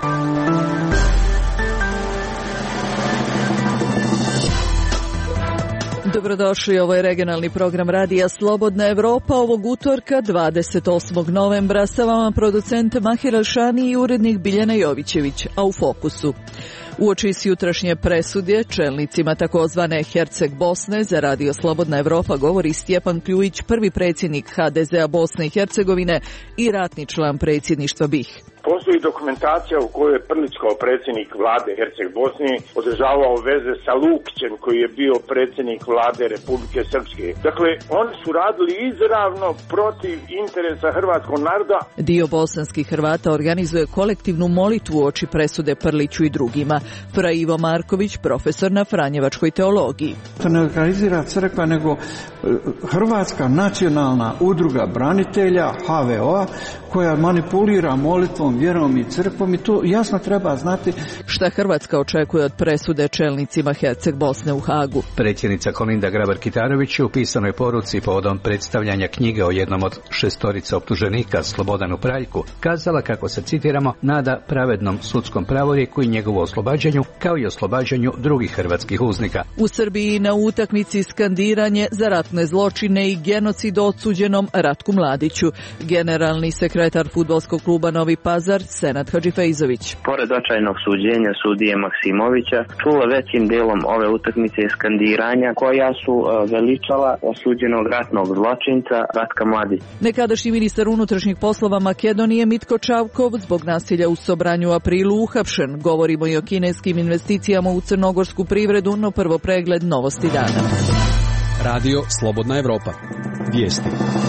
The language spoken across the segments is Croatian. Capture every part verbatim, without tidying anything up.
Dobrodošli, ovo je regionalni program Radija Slobodna Evropa ovog utorka dvadeset osmog novembra. Sa vama producent Mahir Alšani i urednik Biljana Jovićević, a u fokusu. Uoči s jutrašnje presude čelnicima takozvane Herceg Bosne za Radio Slobodna Evropa govori Stjepan Kljujić, prvi predsjednik ha de zea Bosne i Hercegovine i ratni član predsjedništva BiH. Postoji dokumentacija u kojoj je Prlić kao predsjednik vlade Herceg Bosne održavao veze sa Lukićem koji je bio predsjednik vlade Republike Srpske. Dakle, oni su radili izravno protiv interesa hrvatskog naroda. Dio bosanskih Hrvata organizuje kolektivnu molitvu oči presude Prliću i drugima. Fra Ivo Marković, profesor na Franjevačkoj teologiji. To ne organizira crkva, nego Hrvatska nacionalna udruga branitelja ha ve o-a koja manipulira molitvom, vjerom i crkvom i to jasno treba znati. Šta Hrvatska očekuje od presude čelnicima Herceg Bosne u Hagu? Predsjednica Kolinda Grabar-Kitarović u pisanoj poruci povodom predstavljanja knjige o jednom od šestorica optuženika, Slobodanu Praljku, kazala kako se, citiramo, nada pravednom sudskom pravorijeku i njegovu oslobađanju, kao i oslobađanju drugih hrvatskih uznika. U Srbiji na utakmici skandiranje za ratne zločine i genocid odsuđenom Ratku Mladiću. Generalni sekretar fudbalskog kluba Novi Pazar, Senad Hadžifejzović. Pored očajnog suđenja sudije Maksimovića, čulo većim delom ove utakmice skandiranja koja su veličala osuđenog ratnog zločinca Ratka Mladića. Nekadašnji ministar unutrašnjih poslova Makedonije Mitko Čavkov zbog nasilja u Sobranju u aprilu uhapšen. Govorimo i o kineskim investicijama u crnogorsku privredu, no prvo pregled novosti dana. Radio Slobodna Evropa. Vijesti.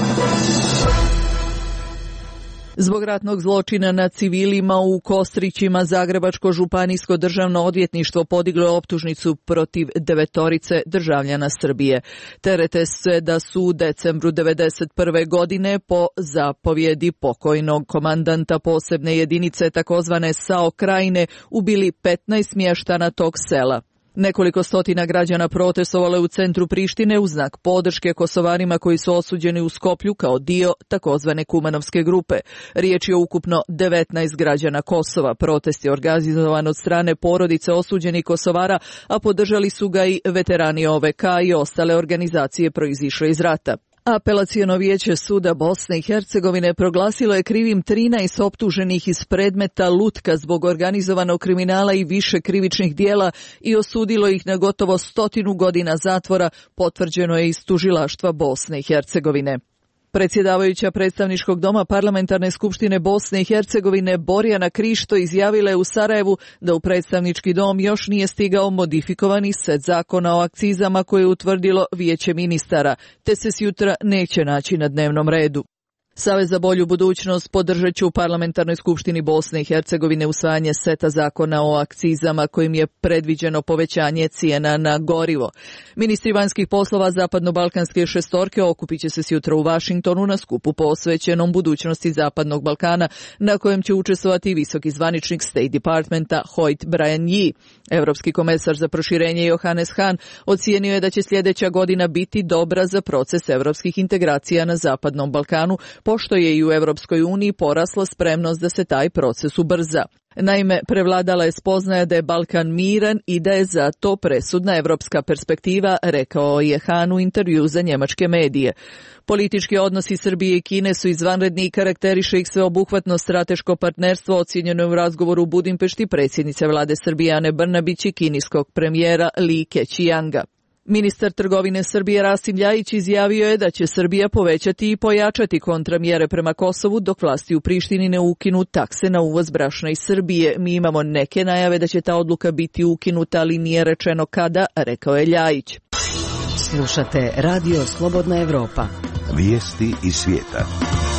Zbog ratnog zločina nad civilima u Kostrićima Zagrebačko županijsko državno odvjetništvo podiglo je optužnicu protiv devetorice državljana Srbije. Terete se da su u decembru devedeset prve godine po zapovjedi pokojnog komandanta posebne jedinice takozvane es a o Krajine ubili petnaest mještana tog sela. Nekoliko stotina građana protestovalo je u centru Prištine u znak podrške Kosovarima koji su osuđeni u Skoplju kao dio takozvane Kumanovske grupe. Riječ je o ukupno devetnaest građana Kosova. Protest je organizovan od strane porodice osuđenih Kosovara, a podržali su ga i veterani o ve ka i ostale organizacije proizišle iz rata. Apelaciono vijeće suda Bosne i Hercegovine proglasilo je krivim trinaest optuženih iz predmeta lutka zbog organizovanog kriminala i više krivičnih dijela i osudilo ih na gotovo stotinu godina zatvora, potvrđeno je iz tužilaštva Bosne i Hercegovine. Predsjedavajuća predstavničkog doma Parlamentarne skupštine Bosne i Hercegovine Borjana Krišto izjavila je u Sarajevu da u predstavnički dom još nije stigao modifikovani set zakona o akcizama koje je utvrdilo vijeće ministara, te se sjutra neće naći na dnevnom redu. Savez za bolju budućnost podržat će u Parlamentarnoj skupštini Bosne i Hercegovine usvajanje seta zakona o akcizama kojim je predviđeno povećanje cijena na gorivo. Ministri vanjskih poslova Zapadno-balkanske šestorke okupit će se sjutra u Vašingtonu na skupu posvećenom budućnosti Zapadnog Balkana, na kojem će učestvovati visoki zvaničnik State Departmenta Hoyt Brian Yee. Europski komesar za proširenje Johannes Hahn ocijenio je da će sljedeća godina biti dobra za proces europskih integracija na Zapadnom Balkanu, pošto je i u Europskoj uniji porasla spremnost da se taj proces ubrza. Naime, prevladala je spoznaja da je Balkan miran i da je zato presudna evropska perspektiva, rekao je Han u intervju za njemačke medije. Politički odnosi Srbije i Kine su izvanredni i karakteriše ih sveobuhvatno strateško partnerstvo, ocijenjeno u razgovoru u Budimpešti predsjednice vlade Srbije Ane Brnabić i kineskog premijera Li Keqianga. Ministar trgovine Srbije Rasim Ljajić izjavio je da će Srbija povećati i pojačati kontramjere prema Kosovu dok vlasti u Prištini ne ukinu takse na uvoz brašna iz Srbije. Mi imamo neke najave da će ta odluka biti ukinuta, ali nije rečeno kada, rekao je Ljajić. Slušate Radio Slobodna Evropa. Vijesti iz svijeta.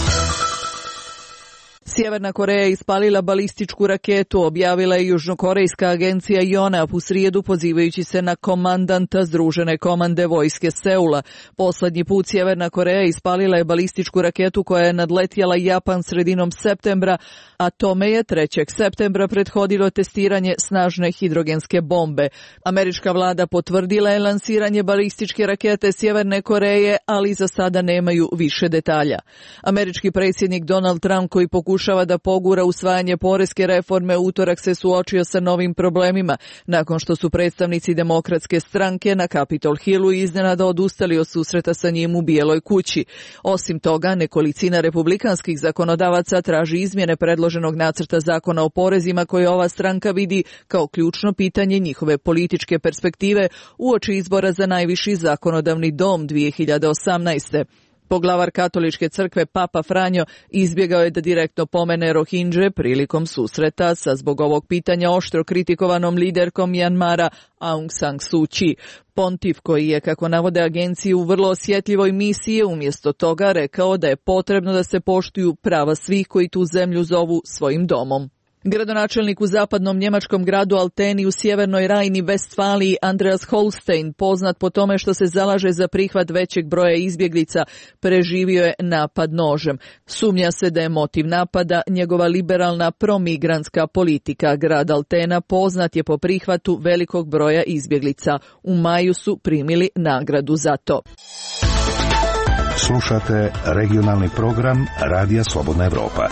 Sjeverna Koreja je ispalila balističku raketu, objavila je južnokorejska agencija Yonhap u srijedu pozivajući se na komandanta Združene komande vojske Seula. Poslednji put Sjeverna Koreja ispalila je balističku raketu koja je nadletjela Japan sredinom septembra, a tome je trećeg septembra prethodilo testiranje snažne hidrogenske bombe. Američka vlada potvrdila je lansiranje balističke rakete Sjeverne Koreje, ali za sada nemaju više detalja. Američki predsjednik Donald Trump, koji pokušava pokušava da pogura usvajanje poreske reforme, utorak se suočio sa novim problemima, nakon što su predstavnici Demokratske stranke na Capitol Hillu iznenada odustali od susreta sa njim u Bijeloj kući. Osim toga, nekolicina republikanskih zakonodavaca traži izmjene predloženog nacrta zakona o porezima koje ova stranka vidi kao ključno pitanje njihove političke perspektive uoči izbora za najviši zakonodavni dom dvije hiljade osamnaeste. Poglavar katoličke crkve Papa Franjo izbjegao je da direktno pomene Rohingje prilikom susreta sa zbog ovog pitanja oštro kritikovanom liderkom Mjanmara Aung San Suu Kyi. Pontif, koji je, kako navode agencije, u vrlo osjetljivoj misiji, umjesto toga rekao da je potrebno da se poštuju prava svih koji tu zemlju zovu svojim domom. Gradonačelnik u zapadnom njemačkom gradu Alteni u sjevernoj Rajni Vestfaliji Andreas Holstein, poznat po tome što se zalaže za prihvat većeg broja izbjeglica, preživio je napad nožem. Sumnja se da je motiv napada njegova liberalna promigrantska politika. Grad Altena poznat je po prihvatu velikog broja izbjeglica. U maju su primili nagradu za to. Slušate regionalni program Radija Slobodna Evropa.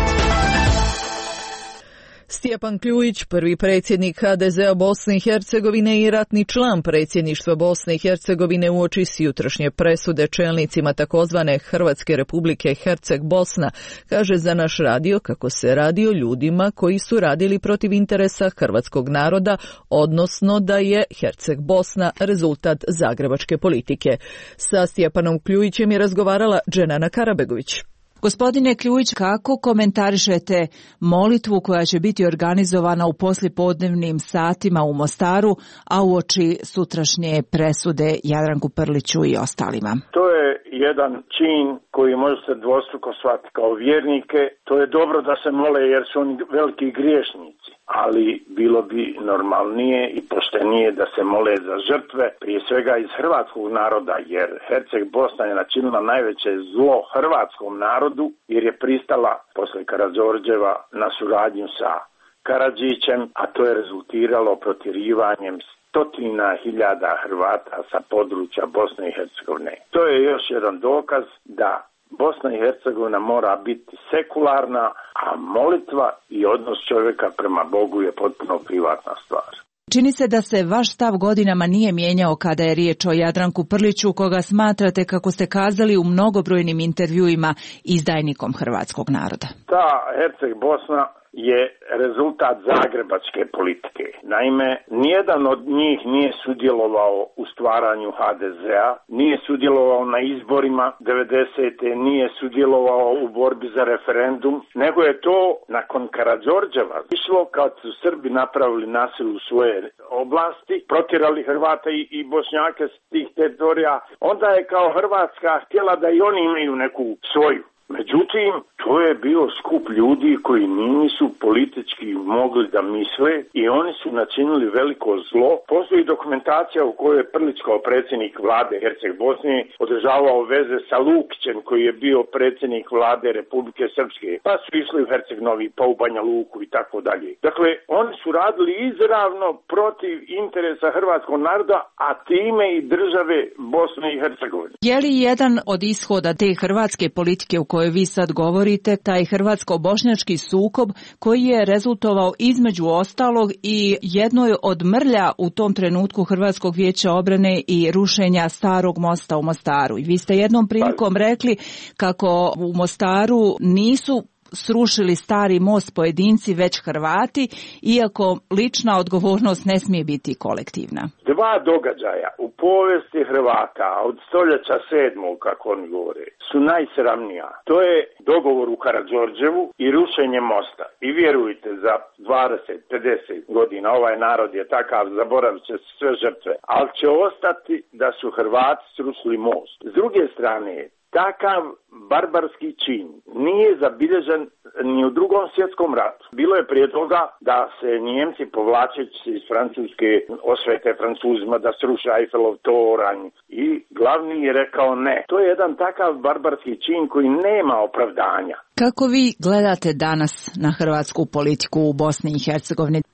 Stjepan Kljujić, prvi predsjednik ha de zea Bosne i Hercegovine i ratni član predsjedništva Bosne i Hercegovine uoči jutrošnje presude čelnicima takozvane Hrvatske republike Herceg Bosna, kaže za naš radio kako se radi o ljudima koji su radili protiv interesa hrvatskog naroda, odnosno da je Herceg Bosna rezultat zagrebačke politike. Sa Stjepanom Kljujićem je razgovarala Dženana Karabegović. Gospodine Kljujić, kako komentarišete molitvu koja će biti organizovana u poslijepodnevnim satima u Mostaru, a uoči sutrašnje presude Jadranku Prliću i ostalima? To je jedan čin koji može se dvostruko shvatiti kao vjernike. To je dobro da se mole jer su oni veliki griješnici, ali bilo bi normalnije i poštenije da se mole za žrtve, prije svega iz hrvatskog naroda, jer Herceg Bosna je načinila najveće zlo hrvatskom narodu, jer je pristala posle Karađorđeva na suradnju sa Karadžićem, a to je rezultiralo protjerivanjem stotina hiljada Hrvata sa područja Bosne i Hercegovine. To je još jedan dokaz da Bosna i Hercegovina mora biti sekularna, a molitva i odnos čovjeka prema Bogu je potpuno privatna stvar. Čini se da se vaš stav godinama nije mijenjao kada je riječ o Jadranku Prliću, koga smatrate, kako ste kazali u mnogobrojnim intervjuima, izdajnikom hrvatskog naroda. Ta Herceg Bosna je rezultat zagrebačke politike. Naime, nijedan od njih nije sudjelovao u stvaranju ha de zea, nije sudjelovao na izborima devedesete. nije sudjelovao u borbi za referendum, nego je to nakon Karađorđeva išlo kad su Srbi napravili nasilje u svoje oblasti, protjerali Hrvata i, i Bošnjake s tih teritorija, onda je kao Hrvatska htjela da i oni imaju neku svoju. Međutim, to je bio skup ljudi koji nisu politički mogli da misle i oni su načinili veliko zlo. Postoji dokumentacija u kojoj je Prlić kao predsjednik vlade Herceg Bosne održavao veze sa Lukićem koji je bio predsjednik vlade Republike Srpske. Pa su išli u Herceg Novi, pa u Banja Luku i tako dalje. Dakle, oni su radili izravno protiv interesa hrvatskog naroda, a time i države Bosne i Hercegovine. Je li jedan od ishoda te hrvatske politike u kojoj vi sad govorite, taj hrvatsko-bošnjački sukob koji je rezultovao između ostalog i jednoj od mrlja u tom trenutku Hrvatskog vijeća obrane i rušenja starog mosta u Mostaru? I vi ste jednom prilikom rekli kako u Mostaru nisu srušili stari most pojedinci, već Hrvati, iako lična odgovornost ne smije biti kolektivna. Dva događaja u povijesti Hrvata od stoljeća sedmog, kako oni govore, su najsramnija. To je dogovor u Karađorđevu i rušenje mosta. I vjerujte, za dvadeset do pedeset godina ovaj narod je takav, zaboravit će sve žrtve, ali će ostati da su Hrvati srušili most. S druge strane, takav barbarski čin nije zabilježen ni u drugom svjetskom ratu. Bilo je prije toga da se Nijemci povlačeći iz Francuske osvete Francuzima da sruše Eiffelov toranj i glavni je rekao ne. To je jedan takav barbarski čin koji nema opravdanja. Kako vi gledate danas na hrvatsku politiku u Bosni i Hercegovini? Hrvati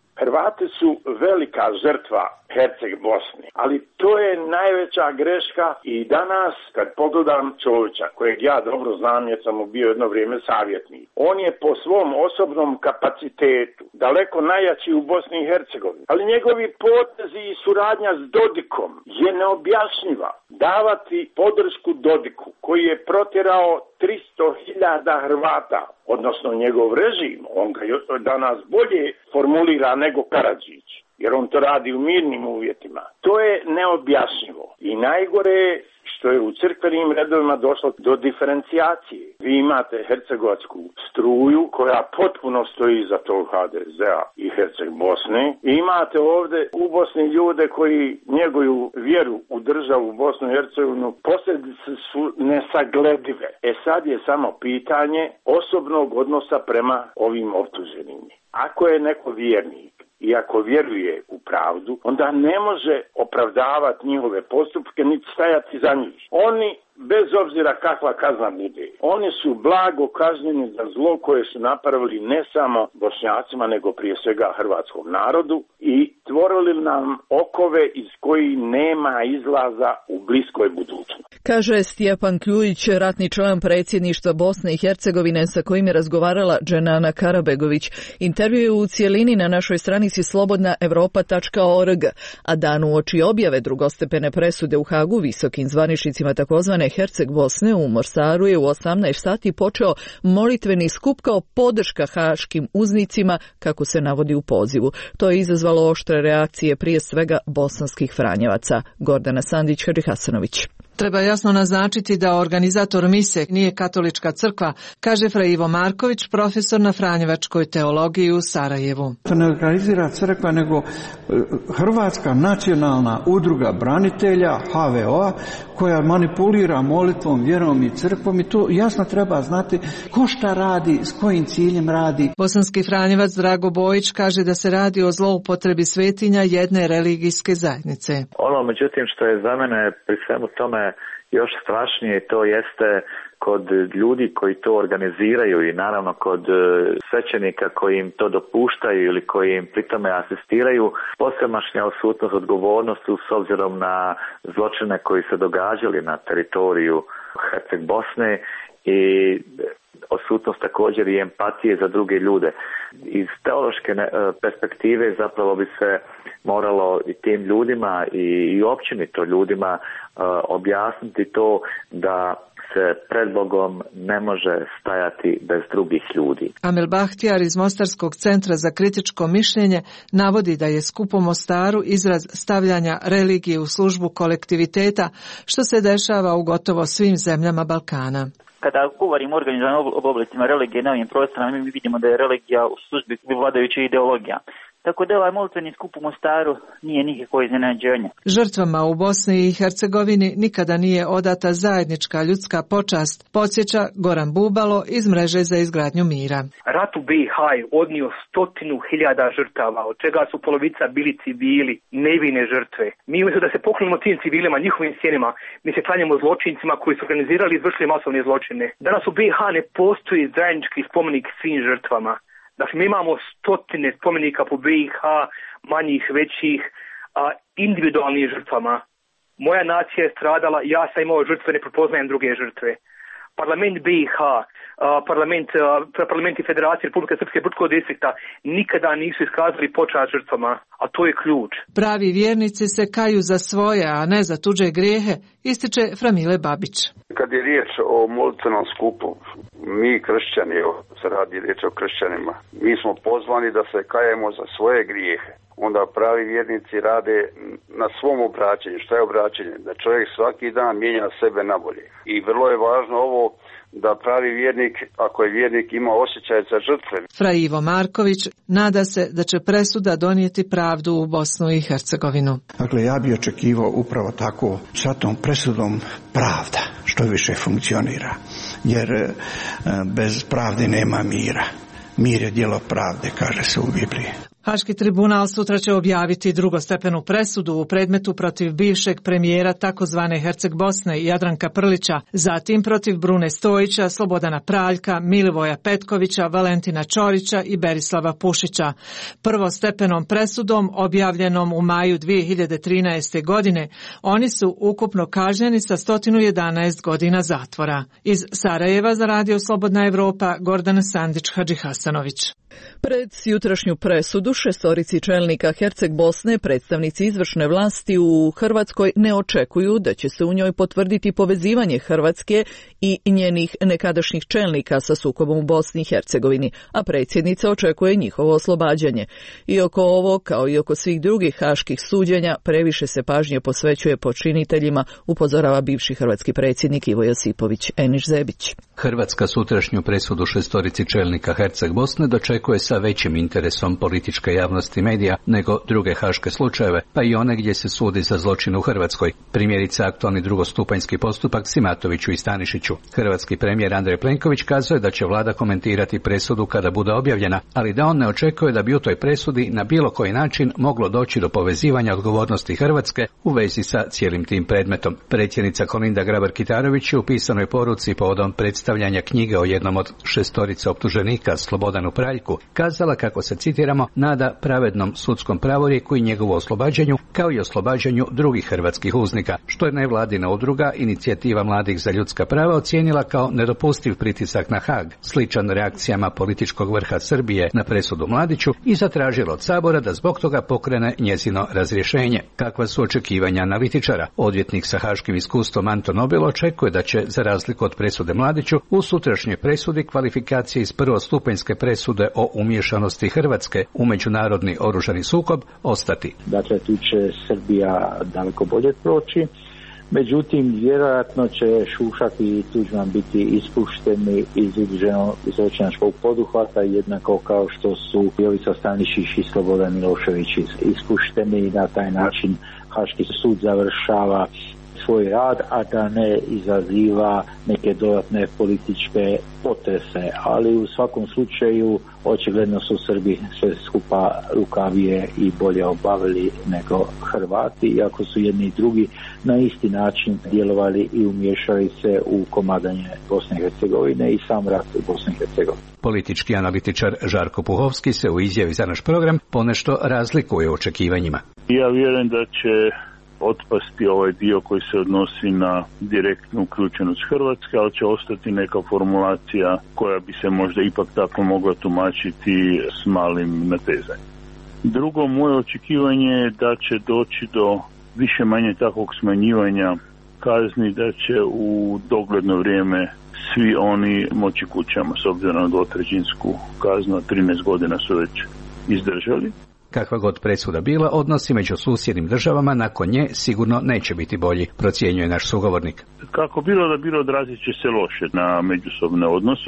Hrvati su velika žrtva Herceg Bosne, ali to je najveća greška i danas kad pogledam čovječa kojeg ja dobro znam jer sam mu bio jedno vrijeme savjetnik, on je po svom osobnom kapacitetu daleko najjači u Bosni i Hercegovini, ali njegovi potezi i suradnja s Dodikom je neobjašnjiva. Davati podršku Dodiku koji je protjerao tristo hiljada Hrvata, odnosno njegov režim, on ga danas bolje formulira nego Karadžić, jer on to radi u mirnim uvjetima. To je neobjašnjivo i najgore je što je u crkvenim redovima došlo do diferencijacije. Vi imate hercegovačku struju koja potpuno stoji iza tog ha de zea i Herceg Bosne. I imate ovdje u Bosni ljude koji njeguju vjeru u državu Bosnu i Hercegovinu. Posljedice su nesagledive. E sad je samo pitanje osobnog odnosa prema ovim optuženim. Ako je neko vjernik i ako vjeruje u pravdu, onda ne može opravdavati njihove postupke niti stajati za njih. Oni, bez obzira kakva kazna bude, oni su blago kažnjeni za zlo koje su napravili ne samo Bošnjacima, nego prije svega hrvatskom narodu i stvorili nam okove iz kojih nema izlaza u bliskoj budućnosti. Kaže Stjepan Kljujić, ratni član predsjedništva Bosne i Hercegovine sa kojim je razgovarala Dženana Karabegović. Intervju je u cijelini na našoj stranici slobodna europa tačka org, a dan uoči objave drugostepene presude u Hagu visokim zvaničnicima takozvane Herceg Bosne u Morsaru je u osamnaest sati počeo molitveni skup kao podrška haškim uznicima, kako se navodi u pozivu. To je izazvalo oštre reakcije prije svega bosanskih franjevaca. Gordana Sandić, Hadži Hasanović. Treba jasno naznačiti da organizator mise nije katolička crkva, kaže fra Ivo Marković, profesor na franjevačkoj teologiji u Sarajevu. To ne organizira crkva, nego Hrvatska nacionalna udruga branitelja, ha ve o, koja manipulira molitvom, vjerom i crkvom i to jasno treba znati ko šta radi, s kojim ciljem radi. Bosanski franjevac Drago Bojić kaže da se radi o zloupotrebi svetinja jedne religijske zajednice. Ono, međutim, što je za mene pri svemu tome još strašnije, to jeste kod ljudi koji to organiziraju i naravno kod svećenika koji im to dopuštaju ili koji im pri tome asistiraju, posvemašnja odsutnost odgovornosti s obzirom na zločine koji se događali na teritoriju Herceg Bosne i odsutnost također i empatije za druge ljude. Iz teološke perspektive zapravo bi se moralo i tim ljudima i, i općenito ljudima uh, objasniti to da se pred Bogom ne može stajati bez drugih ljudi. Amel Bahtjar iz Mostarskog centra za kritičko mišljenje navodi da je skup u Mostaru izraz stavljanja religije u službu kolektiviteta, što se dešava u gotovo svim zemljama Balkana. Kada govorimo o organizovanim oblicima religije na ovim prostorima, mi vidimo da je religija u službi vladajuća ideologija. Tako da ovaj molitveni skup u Mostaru nije nikakvo iznenađenje. Žrtvama u Bosni i Hercegovini nikada nije odata zajednička ljudska počast, podsjeća Goran Bubalo iz mreže za izgradnju mira. Rat u be i ha je odnio stotinu hiljada žrtava, od čega su polovica bili civili, nevine žrtve. Mi umjesto da se poklonimo tim civilima, njihovim sjenima, mi se klanjamo zločincima koji su organizirali i izvršili masovne zločine. Danas u be i ha ne postoji zajednički spomenik svim žrtvama. Dakle, mi imamo stotine spomenika po be i ha, manjih, većih, a individualnim žrtvama. Moja nacija je stradala, ja sam imao žrtve, ne prepoznajem druge žrtve. Parlament be i ha, parlament, parlament i Federacije Republike Srpske Brčkog distrikta nikada nisu iskazali počast žrtvama, a to je ključ. Pravi vjernici se kaju za svoje, a ne za tuđe grijehe, ističe Framile Babić. Kad je riječ o molitvenom skupu, mi kršćani, se radi riječ o kršćanima, mi smo pozvani da se kajemo za svoje grijehe. Onda pravi vjernici rade na svom obraćenju. Što je obraćenje? Da čovjek svaki dan mijenja sebe na bolje. I vrlo je važno ovo da pravi vjernik, ako je vjernik, ima osjećaj za žrtve. Fra Ivo Marković nada se da će presuda donijeti pravdu u Bosnu i Hercegovinu. Dakle, ja bih očekivao upravo tako sa tom presudom pravda što više funkcionira. Jer bez pravde nema mira. Mir je djelo pravde, kaže se u Bibliji. Haški tribunal sutra će objaviti drugostepenu presudu u predmetu protiv bivšeg premijera takozvane Herceg Bosne Jadranka Prlića, zatim protiv Brune Stojića, Slobodana Praljka, Milivoja Petkovića, Valentina Čorića i Berislava Pušića. Prvostepenom presudom objavljenom u maju dvije hiljade trinaeste. godine oni su ukupno kažnjeni sa sto jedanaest godina zatvora. Iz Sarajeva za Radio Slobodna Evropa, Gordana Sandić Hadžihasanović. Pred jutrašnju presudu šestorici čelnika Herceg Bosne predstavnici izvršne vlasti u Hrvatskoj ne očekuju da će se u njoj potvrditi povezivanje Hrvatske i njenih nekadašnjih čelnika sa sukobom u Bosni i Hercegovini, a predsjednica očekuje njihovo oslobađanje. I oko ovo, kao i oko svih drugih haških suđenja, previše se pažnje posvećuje počiniteljima, upozorava bivši hrvatski predsjednik Ivo Josipović. Eniš Zebić. Hrvatska sutrašnju presudu šestorici čelnika Herceg Bosne dočekuje sa većim interesom političke javnosti i medija nego druge haške slučajeve, pa i one gdje se sudi za zločin u Hrvatskoj. Primjerice aktualni drugostupanjski postupak Simatoviću i Stanišiću. Hrvatski premijer Andrej Plenković kazuje da će vlada komentirati presudu kada bude objavljena, ali da on ne očekuje da bi u toj presudi na bilo koji način moglo doći do povezivanja odgovornosti Hrvatske u vezi sa cijelim tim predmetom. Predsjednica Kolinda Grabar-Kitarović je u pisanoj poruci povodom predstavljanja knjige o jednom od šestorice optuženika, Slobodanu Praljku, kazala kako se, citiramo, nada pravednom sudskom pravorijeku i njegovu oslobađanju, kao i oslobađanju drugih hrvatskih uznika, što je nevladina udruga Inicijativa mladih za ljudska prava ocijenila kao nedopustiv pritisak na Haag, sličan reakcijama političkog vrha Srbije na presudu Mladiću, i zatražila od Sabora da zbog toga pokrene njezino razrješenje. Kakva su očekivanja analitičara? Odvjetnik sa haškim iskustvom Anton Nobel očekuje da će, za razliku od presude Mladiću, u sutrašnjoj presudi kvalifikacije iz prvostupanjske presude o umiješanosti Hrvatske u međunarodni oružani sukob ostati. Dakle, tu će Srbija daleko bolje proći. Međutim, vjerojatno će Šušak i Tuđman biti ispušteni iz udruženog zločinačkog poduhvata, jednako kao što su Jovica Stanišić i Slobodan Milošević ispušteni, i na taj način Haški sud završava svoj rad, a da ne izaziva neke dodatne političke potrese. Ali u svakom slučaju očigledno su Srbi sve skupa lukavije i bolje obavili nego Hrvati, iako su jedni i drugi na isti način djelovali i umiješali se u komadanje Bosne i Hercegovine i sam rat u Bosni i Hercegovini. Politički analitičar Žarko Puhovski se u izjavi za naš program ponešto razlikuje u očekivanjima. Ja vjerujem da će otpasti ovaj dio koji se odnosi na direktnu uključenost Hrvatske, ali će ostati neka formulacija koja bi se možda ipak tako mogla tumačiti s malim natezanjem. Drugo, moje očekivanje je da će doći do više manje takvog smanjivanja kazni, da će u dogledno vrijeme svi oni moći kućama, s obzirom na dvotrećinsku kaznu, trinaest godina su već izdržali. Kakva god presuda bila, odnosi među susjednim državama nakon nje sigurno neće biti bolji, procjenjuje naš sugovornik. Kako bilo da bilo, odrazit će se loše na međusobne odnose,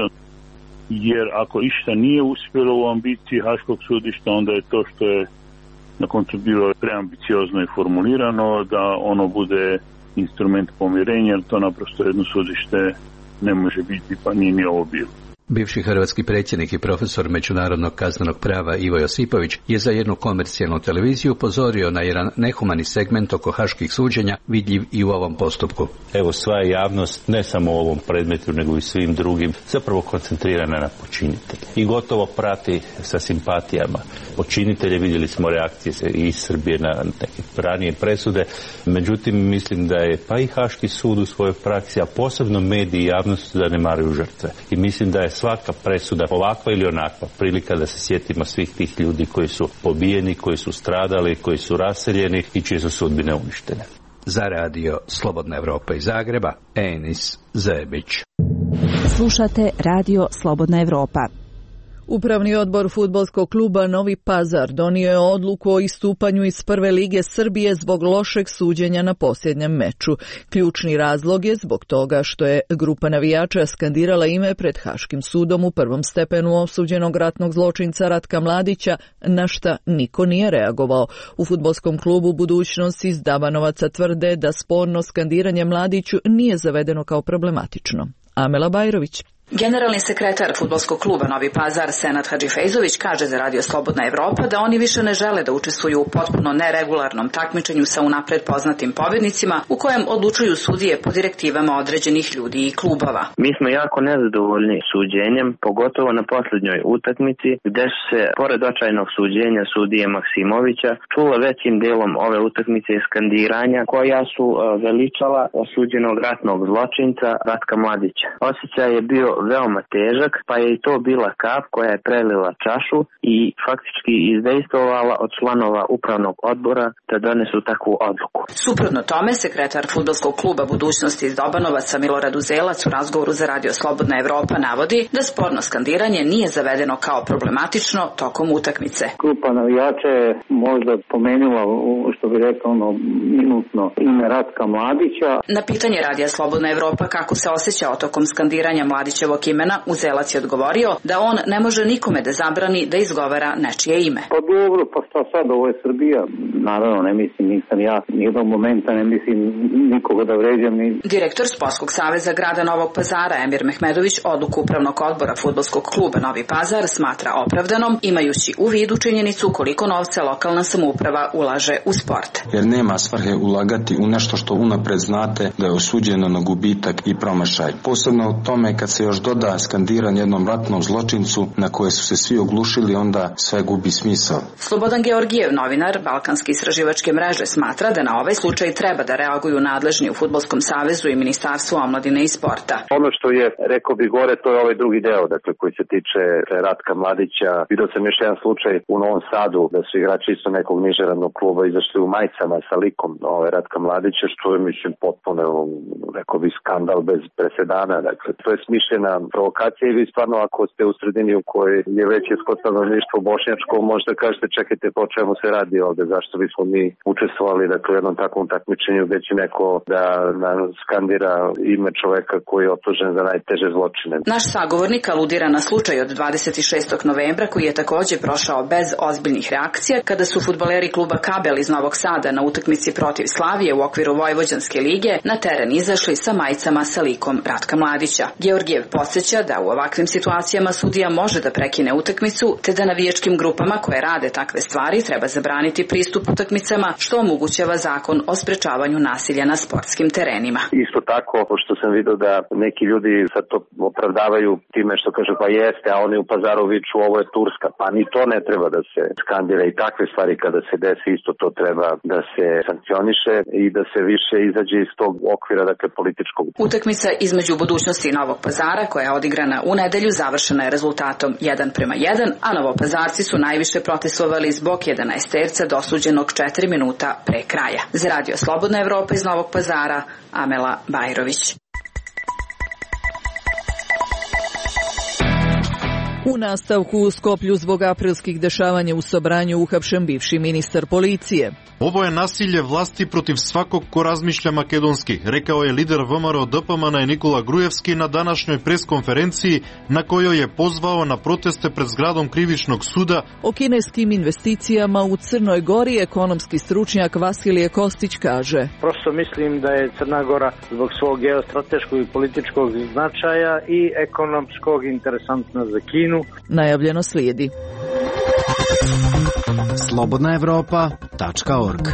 jer ako išta nije uspjelo u ambiciji Haškog sudišta, onda je to što je na koncu bilo preambiciozno i formulirano, da ono bude instrument pomirenja, jer to naprosto jedno sudište ne može biti, pa nije ni ovo bilo. Bivši hrvatski predsjednik i profesor međunarodnog kaznenog prava Ivo Josipović je za jednu komercijalnu televiziju upozorio na jedan nehumani segment oko haških suđenja vidljiv i u ovom postupku. Evo, sva javnost, ne samo u ovom predmetu, nego i svim drugim, zapravo koncentrirana na počinitelje i gotovo prati sa simpatijama počinitelje. Vidjeli smo reakcije i iz Srbije na neke ranije presude, međutim mislim da je pa i Haški sud u svojoj praksi, a posebno mediji i javnost, zanemaruju žrtve. I mislim da je svaka presuda, ovakva ili onakva, prilika da se sjetimo svih tih ljudi koji su pobijeni, koji su stradali, koji su raseljeni i čije su sudbine uništene. Za radio Slobodna Evropa iz Zagreba, Enis Zebić. Slušate Radio Slobodna Evropa. Upravni odbor fudbalskog kluba Novi Pazar donio je odluku o istupanju iz Prve lige Srbije zbog lošeg suđenja na posljednjem meču. Ključni razlog je zbog toga što je grupa navijača skandirala ime pred Haškim sudom u prvom stepenu osuđenog ratnog zločinca Ratka Mladića, na šta niko nije reagovao. U fudbalskom klubu Budućnost iz Dabanovaca tvrde da sporno skandiranje Mladiću nije zavedeno kao problematično. Amela Bajrović. Generalni sekretar fudbalskog kluba Novi Pazar Senad Hadžifejzović kaže za Radio Slobodna Evropa da oni više ne žele da učestvuju u potpuno neregularnom takmičenju sa unapred poznatim pobednicima u kojem odlučuju sudije po direktivama određenih ljudi i klubova. Mi smo jako nezadovoljni suđenjem, pogotovo na posljednjoj utakmici gde su se, pored očajnog suđenja sudije Maksimovića, čula većim delom ove utakmice skandiranja koja su veličala osuđenog ratnog zločinca Ratka Mladića. Osjećaj je bio veoma težak, pa je i to bila kap koja je prelila čašu i faktički izdejstvovala od članova upravnog odbora da donesu takvu odluku. Suprotno tome, sekretar fudbalskog kluba Budućnosti iz Dobanovaca Milorad Uzelac u razgovoru za Radio Slobodna Evropa navodi da sporno skandiranje nije zavedeno kao problematično tokom utakmice. Grupa navijača je možda pomenula, što bi rekao, ono minutno ime Ratka Mladića. Na pitanje Radija Slobodna Evropa kako se osjećao tokom skandiranja Mladićevog imena, Uzelac je odgovorio da on ne može nikome da zabrani da izgovara nečije ime. Pa dobro, pa šta sad, ovo je Srbija. Naravno, ne mislim, nisam ja nijednog momenta, ne mislim nikoga da vređam. Ni... Direktor Sportskog saveza grada Novog Pazara Emir Mehmedović odluku upravnog odbora fudbalskog kluba Novi Pazar smatra opravdanom, imajući u vidu činjenicu koliko novca lokalna samouprava ulaže u sport. Jer nema svrhe ulagati u nešto što unapred znate da je osuđeno na gubitak i promašaj. Posebno u tome kad se još doda skandiranje jednom ratnom zločincu na koje su se svi oglušili, onda sve gubi smisao. Slobodan Georgijev, novinar Balkanske istraživačke mreže, smatra da na ovaj slučaj treba da reaguju nadležni u Fudbalskom savezu i Ministarstvu omladine i sporta. Ono što je, rekao bi gore, to je ovaj drugi deo, dakle, koji se tiče Ratka Mladića. Vidio sam još jedan slučaj u Novom Sadu da su igrači isto nekog nižeradnog kluba izašli u majicama sa likom ove Ratka Mladića, što je, mislim, potpuno, rekao bi, skandal bez presedana. Dakle, to je smišljena provokacija i vi stvarno, ako ste u sredini u kojoj je većinsko stanovništvo bošnjačko, možda kažete, čekajte, po čemu se radi ovde, zašto bismo mi učestvovali, dakle, u jednom takvom takmičenju gde će neko da skandira ime čoveka koji je optužen za najteže zločine. Naš sagovornik aludira na slučaj od dvadeset šestog novembra koji je takođe prošao bez ozbiljnih reakcija kada su fudbaleri kluba Kabel iz Novog Sada na utakmici protiv Slavije u okviru Vojvođanske lige na teren izašli sa majicama sa likom Ratka Mladića. Georgijev podsjeća da u ovakvim situacijama sudija može da prekine utakmicu, te da navijačkim grupama koje rade takve stvari treba zabraniti pristup utakmicama, što omogućava zakon o sprečavanju nasilja na sportskim terenima. Isto tako, pošto sam vidio da neki ljudi sad to opravdavaju time što kaže pa jeste, a oni u Pazaru viču ovo je Turska, pa ni to ne treba da se skandira i takve stvari kada se desi isto to treba da se sankcioniše i da se više izađe iz tog okvira, dakle, političkog. Utakmica između Budućnosti i Novog Pazara koja je odigrana u nedelju završena je rezultatom jedan prema jedan, a Novopazarci su najviše protestovali zbog jedanaesterca dosuđenog četiri minuta pre kraja. Za Radio Slobodna Evropa iz Novog Pazara, Amela Bajrović. U nastavku u Skoplju zbog aprilskih dešavanja u Sobranju uhapšen bivši ministar policije. Ovo je nasilje vlasti protiv svakog ko razmišlja makedonski, rekao je lider V M R O D P M N Nikola Grujevski na današnjoj preskonferenciji na kojoj je pozvao na proteste pred zgradom Krivičnog suda. O kineskim investicijama u Crnoj Gori ekonomski stručnjak Vasilije Kostić kaže: Prosto mislim da je Crna Gora zbog svog geostrateškog i političkog značaja i ekonomskog interesantna za Kinu. Najavljeno slijedi. slobodna evropa tačka org.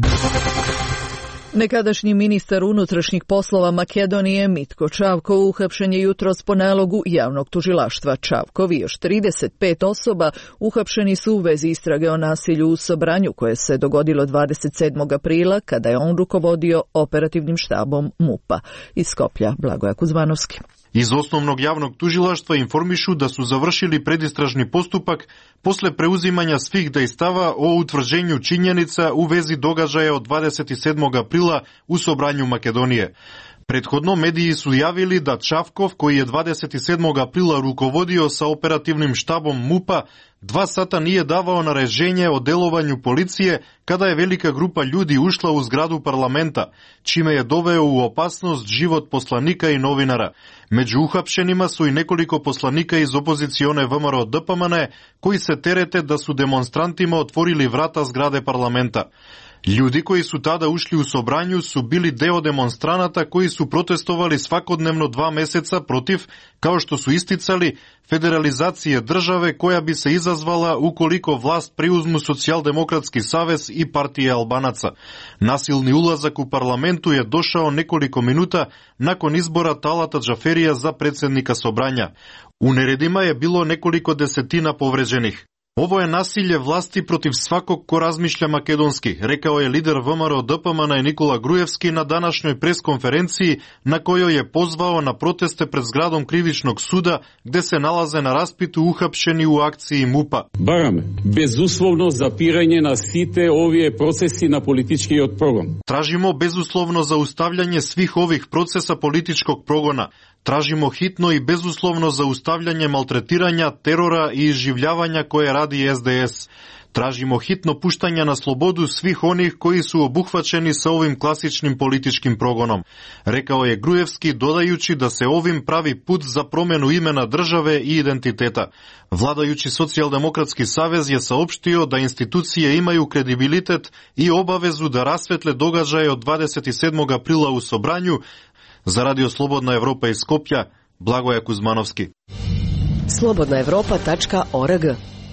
Nekadašnji ministar unutrašnjih poslova Makedonije Mitko Čavkov uhapšen je jutros po nalogu javnog tužilaštva. Čavkov i još trideset pet osoba uhapšeni su u vezi istrage o nasilju u Sobranju koje se dogodilo dvadeset sedmog aprila kada je on rukovodio operativnim štabom MUP-a. Iz Skoplja, Blagoja Kuzmanovski. Iz osnovnog javnog tužilaštva informišu da su završili predistražni postupak posle preuzimanja svih dejstava o utvrđenju činjenica u vezi događaja od dvadeset sedmog aprila u Sobranju Makedonije. Prethodno mediji su javili da Čavkov, koji je dvadeset sedmog aprila rukovodio sa operativnim štabom MUP-a, dva sata nije davao naređenje o delovanju policije kada je velika grupa ljudi ušla u zgradu parlamenta, čime je doveo u opasnost život poslanika i novinara. Među uhapšenima su i nekoliko poslanika iz opozicione V M R O D P M N koji se terete da su demonstrantima otvorili vrata zgrade parlamenta. Ljudi koji su tada ušli u Sobranju su bili deo demonstranata koji su protestovali svakodnevno dva meseca protiv, kao što su isticali, federalizacije države koja bi se izazvala ukoliko vlast preuzmu Socijaldemokratski savez i partije Albanaca. Nasilni ulazak u parlamentu je došao nekoliko minuta nakon izbora Talata Džaferija za predsjednika Sobranja. U neredima je bilo nekoliko desetina povređenih. Ovo je nasilje vlasti protiv svakog ko razmišlja makedonski, rekao je lider V M R O D P M N Nikola Grujevski na današnjoj preskonferenciji na kojoj je pozvao na proteste pred zgradom krivičnog suda gde se nalaze na raspitu uhapšeni u akciji MUP-a. Barame bezuslovno zapiranje na site ovije procesi na politički progon. Tražimo bezuslovno zaustavljanje svih ovih procesa političkog progona. Tražimo hitno i bezuslovno zaustavljanje maltretiranja, terora i iživljavanja koje radi S D S. Tražimo hitno puštanje na slobodu svih onih koji su obuhvaćeni sa ovim klasičnim političkim progonom, rekao je Grujevski, dodajući da se ovim pravi put za promjenu imena države i identiteta. Vladajući Socijaldemokratski savez je saopštio da institucije imaju kredibilitet i obavezu da rasvetle događaje od dvadeset sedmog aprila u Sobranju. Za Radio Slobodna Evropa iz Skopja, Blagoje Kuzmanovski. slobodna evropa tačka org.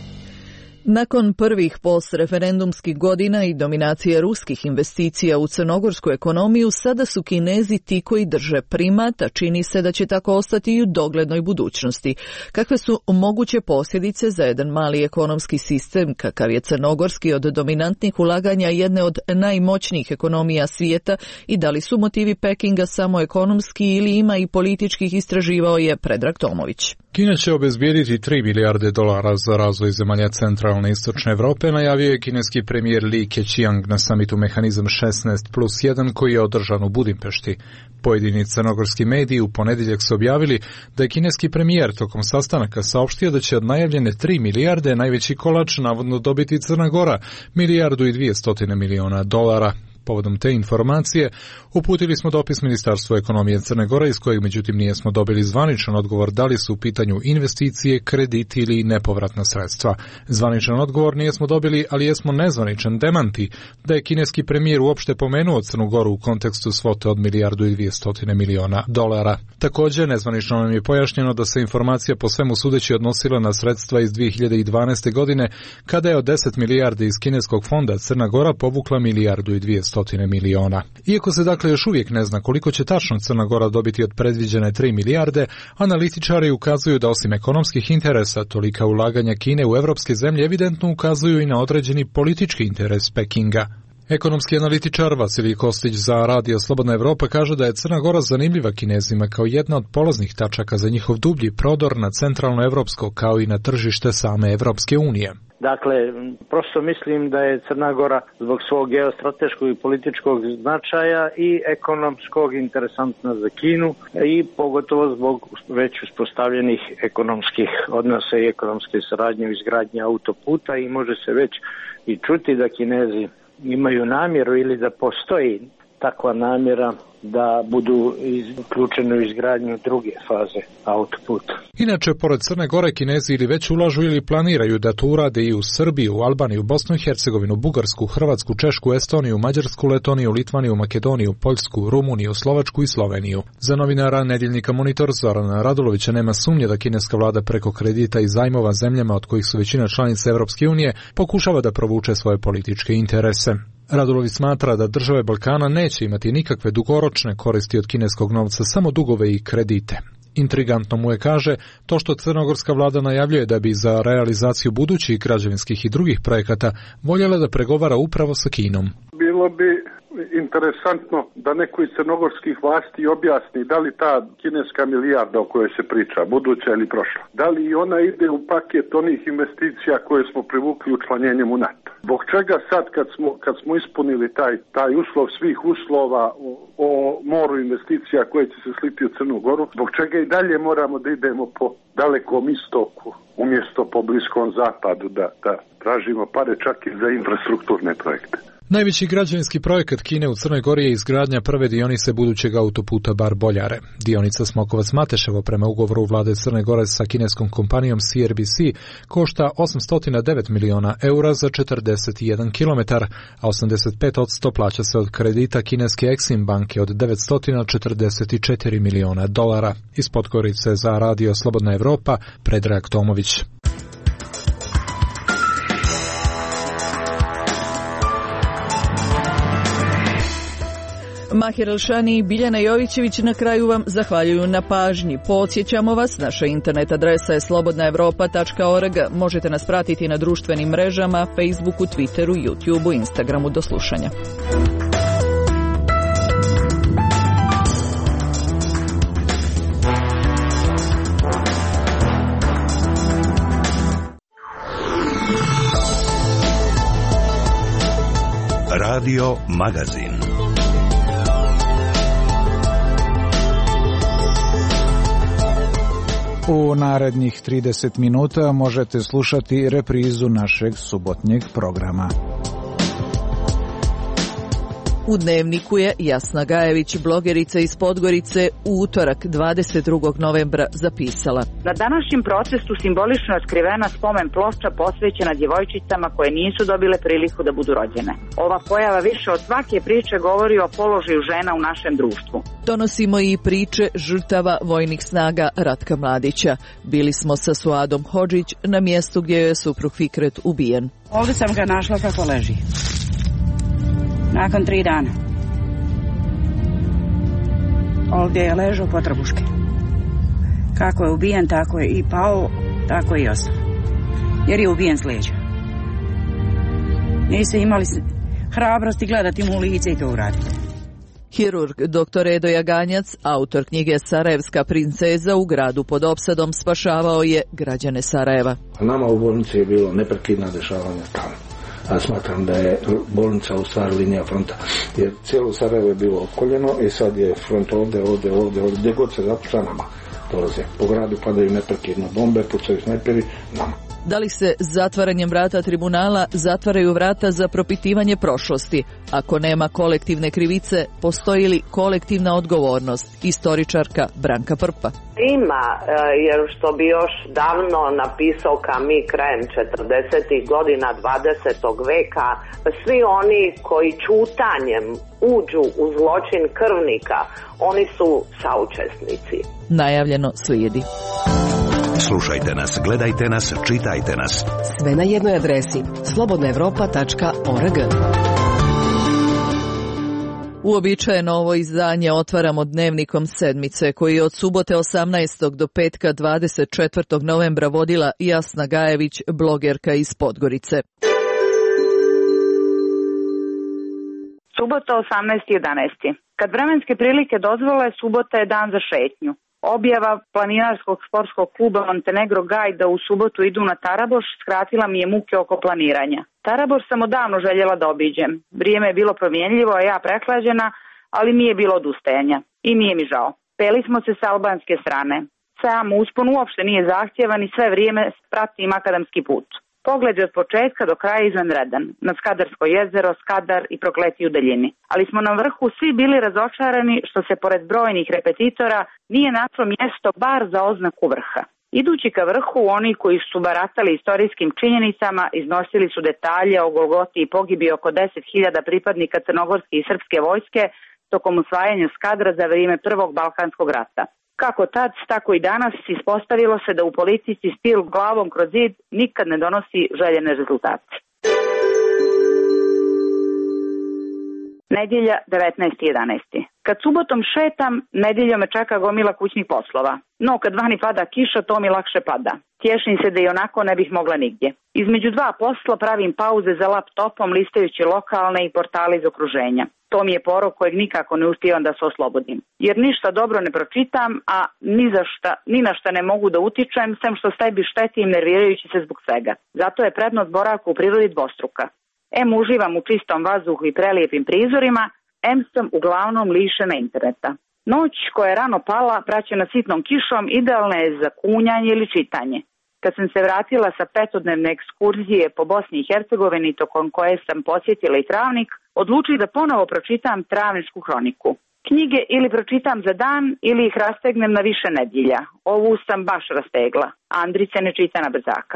Nakon prvih postreferendumskih godina i dominacije ruskih investicija u crnogorsku ekonomiju, sada su Kinezi ti koji drže primat, a čini se da će tako ostati i u doglednoj budućnosti. Kakve su moguće posljedice za jedan mali ekonomski sistem, kakav je crnogorski, od dominantnih ulaganja jedne od najmoćnijih ekonomija svijeta, i da li su motivi Pekinga samo ekonomski ili ima i političkih, istraživao je Predrag Tomović. Kina će obezbijediti tri milijarde dolara za razvoj zemalja centralne i istočne Evrope, najavio je kineski premijer Li Keqiang na samitu Mehanizam šesnaest plus jedan koji je održan u Budimpešti. Pojedini crnogorski mediji u ponedjeljak su objavili da je kineski premijer tokom sastanaka saopštio da će od najavljene tri milijarde najveći kolač navodno dobiti Crna Gora, milijardu i dvije miliona dolara. Povodom te informacije uputili smo dopis Ministarstvu ekonomije Crne Gore, iz kojeg međutim nijesmo dobili zvaničan odgovor da li su u pitanju investicije, krediti ili nepovratna sredstva. Zvaničan odgovor nijesmo dobili, ali jesmo nezvaničan demanti da je kineski premijer uopšte pomenuo Crnu Goru u kontekstu svote od milijardu i dvije miliona dolara. Također, nezvanično nam je pojašnjeno da se informacija po svemu sudeći odnosila na sredstva iz dvije hiljade dvanaeste. godine, kada je od deset milijardi iz kineskog fonda Crna Gora povukla milijardu i dvije miliona. Iako se dakle još uvijek ne zna koliko će tačno Crna Gora dobiti od predviđene tri milijarde, analitičari ukazuju da osim ekonomskih interesa, tolika ulaganja Kine u evropske zemlje evidentno ukazuju i na određeni politički interes Pekinga. Ekonomski analitičar Vasilij Kostić za Radio Slobodna Evropa kaže da je Crna Gora zanimljiva Kinezima kao jedna od polaznih tačaka za njihov dublji prodor na centralno evropsko kao i na tržište same Evropske unije. Dakle, prosto mislim da je Crna Gora zbog svog geostrateškog i političkog značaja i ekonomskog interesantna za Kinu i pogotovo zbog već uspostavljenih ekonomskih odnosa i ekonomske saradnje u izgradnji autoputa, i može se već i čuti da Kinezi imaju namjeru ili da postoji takva namjera da budu uključeni u izgradnju druge faze autoputa. Inače, pored Crne Gore, Kinezi ili već ulažu ili planiraju da to urade i u Srbiju, Albaniju, Bosnu i Hercegovinu, Bugarsku, Hrvatsku, Češku, Estoniju, Mađarsku, Letoniju, Litvaniju, Makedoniju, Poljsku, Rumuniju, Slovačku i Sloveniju. Za novinara Nedjeljnika Monitor Zorana Radulovića nema sumnje da kineska vlada preko kredita i zajmova zemljama od kojih su većina članica Evropske unije pokušava da provuče svoje političke interese. Radulović smatra da države Balkana neće imati nikakve dugoročne koristi od kineskog novca, samo dugove i kredite. Intrigantno mu je, kaže, to što crnogorska vlada najavljuje da bi za realizaciju budućih građevinskih i drugih projekata voljela da pregovara upravo sa Kinom. Bilo bi interesantno da neko iz crnogorskih vlasti objasni da li ta kineska milijarda o kojoj se priča, buduća ili prošla, da li i ona ide u paket onih investicija koje smo privukli učlanjenjem u NATO. Zbog čega sad kad smo, kad smo ispunili taj, taj uslov svih uslova o, o moru investicija koje će se sliti u Crnu Goru, zbog čega i dalje moramo da idemo po dalekom istoku umjesto po Bliskom zapadu da, da tražimo pare čak i za infrastrukturne projekte. Najveći građevinski projekat Kine u Crnoj Gori je izgradnja prve dionice budućeg autoputa Bar-Boljare. Dionica Smokovac-Mateševo prema ugovoru vlade Crne Gore sa kineskom kompanijom C R B C košta osamsto devet miliona eura za četrdeset jedan kilometar, a osamdeset pet posto plaća se od kredita kineske Exim banke od devetsto četrdeset četiri miliona dolara. Iz Podgorice za Radio Slobodna Evropa, Predrag Tomović. Mahir Elšani i Biljana Jovićević na kraju vam zahvaljuju na pažnji. Podsjećamo vas, naša internet adresa je slobodna evropa tačka org. Možete nas pratiti na društvenim mrežama, Facebooku, Twitteru, YouTubeu, Instagramu. Do slušanja. Radio Magazin. U narednih trideset minuta možete slušati reprizu našeg subotnjeg programa. U Dnevniku je Jasna Gajević, blogerica iz Podgorice, u utorak dvadeset drugog novembra zapisala: Na današnjem protestu simbolično je otkrivena spomen ploča posvećena djevojčicama koje nisu dobile priliku da budu rođene. Ova pojava više od svake priče govori o položaju žena u našem društvu. Donosimo i priče žrtava vojnih snaga Ratka Mladića. Bili smo sa Suadom Hodžić na mjestu gdje je suprug Fikret ubijen. Ovdje sam ga našla kako leži. Nakon tri dana. Ovdje je ležao po trbuške. Kako je ubijen, tako je i pao, tako je i ostao. Jer je ubijen s leđa. Niste imali hrabrosti gledati mu u lice i to uraditi. Hirurg doktor Edo Jaganjac, autor knjige Sarajevska princeza u gradu pod opsadom, spašavao je građane Sarajeva. Nama u bolnici je bilo neprekidna dešavanja tamo. A smatram da je bolnica u stvari linija fronta, jer cijelo Sarajevo je bilo opkoljeno i sad je front ovdje, ovdje, ovdje, ovdje, gdje god se zapušta nama dolaze. Po gradu padaju neprekidno bombe, pucaju snajperi, nama. Da li se zatvaranjem vrata tribunala zatvaraju vrata za propitivanje prošlosti? Ako nema kolektivne krivice, postoji li kolektivna odgovornost? Istoričarka Branka Prpa. Ima, jer što bi još davno napisao Camus krajem četrdesetih godina dvadesetog veka, svi oni koji čutanjem uđu u zločin krvnika, oni su saučesnici. Najavljeno slijedi. Slušajte nas, gledajte nas, čitajte nas. Sve na jednoj adresi slobodna evropa tačka org. Uobičajeno ovo izdanje otvaramo Dnevnikom sedmice, koji je od subote osamnaestog do petka dvadeset četvrtog novembra vodila Jasna Gajević, blogerka iz Podgorice. Subota osamnaesti jedanaesti. Kad vremenske prilike dozvole, subota je dan za šetnju. Objava planinarskog sportskog kluba Montenegro Guide da u subotu idu na Taraboš skratila mi je muke oko planiranja. Taraboš sam odavno željela da obiđem. Vrijeme je bilo promjenljivo, a ja prehlađena, ali mi je bilo odustajanja. I nije mi žao. Peli smo se s albanske strane. Sam uspon uopšte nije zahtjevan i sve vrijeme prati makadamski put. Pogled je od početka do kraja izvanredan, na Skadarsko jezero, Skadar i Prokleti u daljini. Ali smo na vrhu svi bili razočarani što se pored brojnih repetitora nije našlo mjesto bar za oznaku vrha. Idući ka vrhu, oni koji su baratali istorijskim činjenicama iznosili su detalje o Golgoti i pogibi oko deset hiljada pripadnika crnogorske i srpske vojske tokom osvajanja Skadra za vrijeme Prvog Balkanskog rata. Kako tad, tako i danas ispostavilo se da u politici stil glavom kroz zid nikad ne donosi željene rezultate. Nedjelja devetnaesti jedanaesti. Kad subotom šetam, nedjeljom me čeka gomila kućnih poslova. No, kad vani pada kiša, to mi lakše pada. Tješim se da i onako ne bih mogla nigdje. Između dva posla pravim pauze za laptopom listajući lokalne i portale iz okruženja. To mi je porok kojeg nikako ne uspijevam da se oslobodim. Jer ništa dobro ne pročitam, a ni, za šta, ni na šta ne mogu da utičem, sem što sebi štetim nervirajući se zbog svega. Zato je prednost boravka u prirodi dvostruka. Em uživam u čistom vazduhu i prelijepim prizorima, em sam uglavnom lišena interneta. Noć koja je rano pala, praćena sitnom kišom, idealna je za kunjanje ili čitanje. Kad sam se vratila sa petodnevne ekskurzije po Bosni i Hercegovini, tokom koje sam posjetila i Travnik, odlučila da ponovo pročitam Travničku hroniku. Knjige ili pročitam za dan ili ih rastegnem na više nedjelja. Ovu sam baš rastegla. Andrice ne čita na brzaka.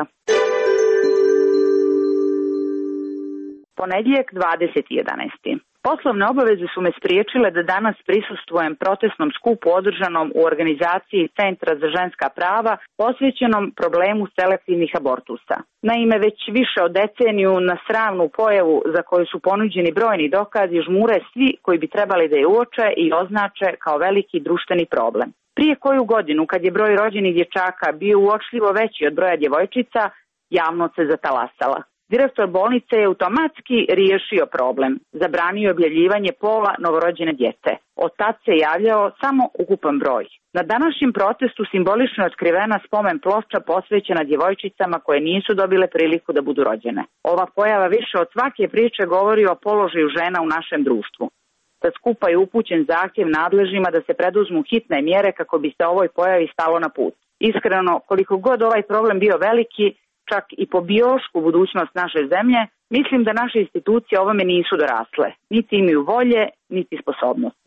Ponedjeljak dvadeseti jedanaesti Poslovne obaveze su me spriječile da danas prisustvujem protestnom skupu održanom u organizaciji Centra za ženska prava posvećenom problemu selektivnih abortusa. Naime, već više od deceniju na sramnu pojavu za koju su ponuđeni brojni dokazi žmure svi koji bi trebali da je uoče i označe kao veliki društveni problem. Prije koju godinu, kad je broj rođenih dječaka bio uočljivo veći od broja djevojčica, javnost se zatalasala. Direktor bolnice je automatski riješio problem, zabranio objavljivanje pola novorođene djece. Od tad se javljao samo ukupan broj. Na današnjem protestu simbolično je otkrivena spomen ploča posvećena djevojčicama koje nisu dobile priliku da budu rođene. Ova pojava više od svake priče govori o položaju žena u našem društvu. Sa skupa je upućen zahtjev nadležnima da se preduzmu hitne mjere kako bi se ovoj pojavi stalo na put. Iskreno, koliko god ovaj problem bio veliki, čak i po biološku budućnost naše zemlje, mislim da naše institucije ovome nisu dorasle, niti imaju volje, niti sposobnosti.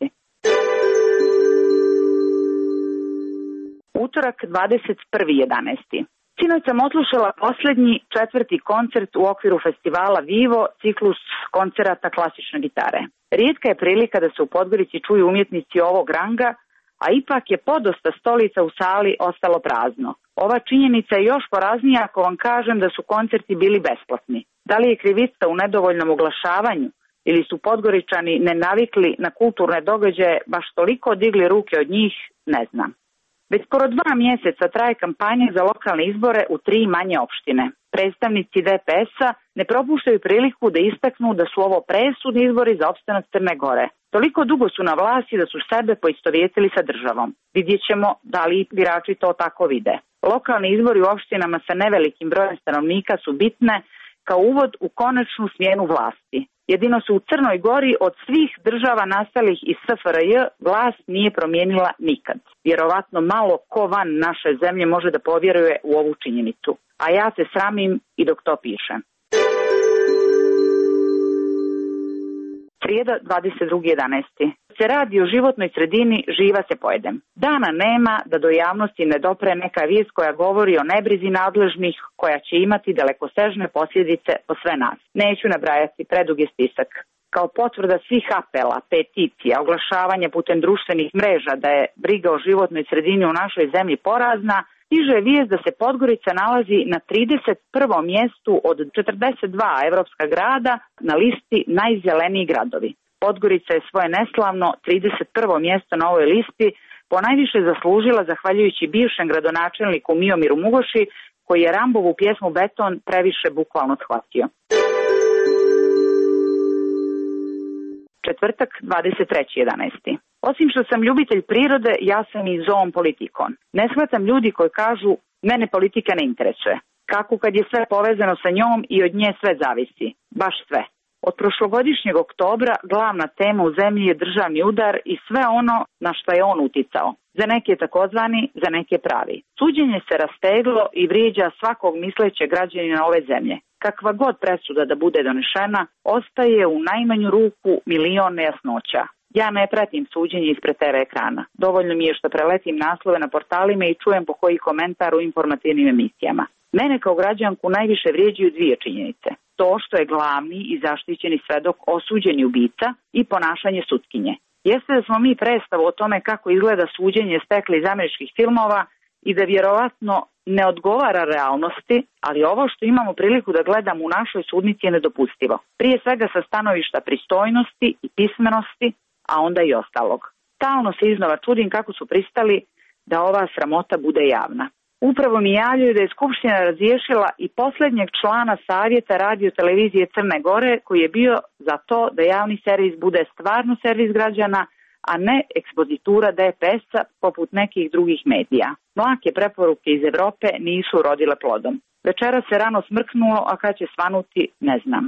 Utorak dvadeset prvi jedanaesti Sinoć sam odslušala posljednji četvrti koncert u okviru festivala Vivo, ciklus koncerata klasične gitare. Rijetka je prilika da se u Podgorici čuju umjetnici ovog ranga, a ipak je podosta stolica u sali ostalo prazno. Ova činjenica je još poraznija ako vam kažem da su koncerti bili besplatni. Da li je krivica u nedovoljnom oglašavanju ili su Podgoričani ne navikli na kulturne događaje baš toliko digli ruke od njih, ne znam. Već skoro dva mjeseca traje kampanja za lokalne izbore u tri manje opštine. Predstavnici D P S-a ne propuštaju priliku da istaknu da su ovo presudni izbori za opstanak Crne Gore. Toliko dugo su na vlasti da su sebe poistovjetili sa državom. Vidjet ćemo da li birači to tako vide. Lokalni izbori u opštinama sa nevelikim brojem stanovnika su bitne kao uvod u konačnu smjenu vlasti. Jedino se u Crnoj Gori od svih država nastalih iz S F R J vlast nije promijenila nikad. Vjerovatno malo ko van naše zemlje može da povjeruje u ovu činjenicu. A ja se sramim i dok to pišem. Srijeda dvadeset drugi jedanaesti Se radi o životnoj sredini, živa se pojedem. Dana nema da do javnosti ne dopre neka vijest koja govori o nebrizi nadležnih, koja će imati dalekosežne posljedice po sve nas. Neću nabrajati, predug je spisak. Kao potvrda svih apela, peticija, oglašavanja putem društvenih mreža da je briga o životnoj sredini u našoj zemlji porazna, stiže vijest da se Podgorica nalazi na trideset prvom mjestu od četrdeset dva evropska grada na listi najzeleniji gradovi. Podgorica je svoje neslavno trideset prvo mjesto na ovoj listi ponajviše zaslužila zahvaljujući bivšem gradonačelniku Miomiru Mugoši, koji je Rambovu pjesmu Beton previše bukvalno shvatio. Četvrtak dvadeset treći jedanaesti Osim što sam ljubitelj prirode, ja sam i zoom politikon. Ne shvatam ljudi koji kažu mene politika ne interesuje. Kako kad je sve povezano sa njom i od nje sve zavisi. Baš sve. Od prošlogodišnjeg oktobra glavna tema u zemlji je državni udar i sve ono na što je on uticao. Za neke takozvani, za neke pravi. Suđenje se rasteglo i vrijeđa svakog mislećeg građanina ove zemlje. Kakva god presuda da bude donešena, ostaje u najmanju ruku milion nejasnoća. Ja ne pratim suđenje ispred T V ekrana. Dovoljno mi je što preletim naslove na portalima i čujem po koji komentar u informativnim emisijama. Mene kao građanku najviše vrijeđaju dvije činjenice. To što je glavni i zaštićeni svedok osuđeni ubica i ponašanje sutkinje. Jeste da smo mi predstavu o tome kako izgleda suđenje stekli iz američkih filmova i da vjerovatno ne odgovara realnosti, ali ovo što imamo priliku da gledamo u našoj sudnici je nedopustivo. Prije svega sa stanovišta pristojnosti i pismenosti, a onda i ostalog. Stalno se iznova čudim kako su pristali da ova sramota bude javna. Upravo mi javljaju da je Skupština razriješila i posljednjeg člana Savjeta radio televizije Crne Gore, koji je bio za to da javni servis bude stvarno servis građana, a ne ekspozitura D P S-a poput nekih drugih medija. Mlake preporuke iz Evrope nisu urodile plodom. Večera se rano smrknulo, a kad će svanuti, ne znam.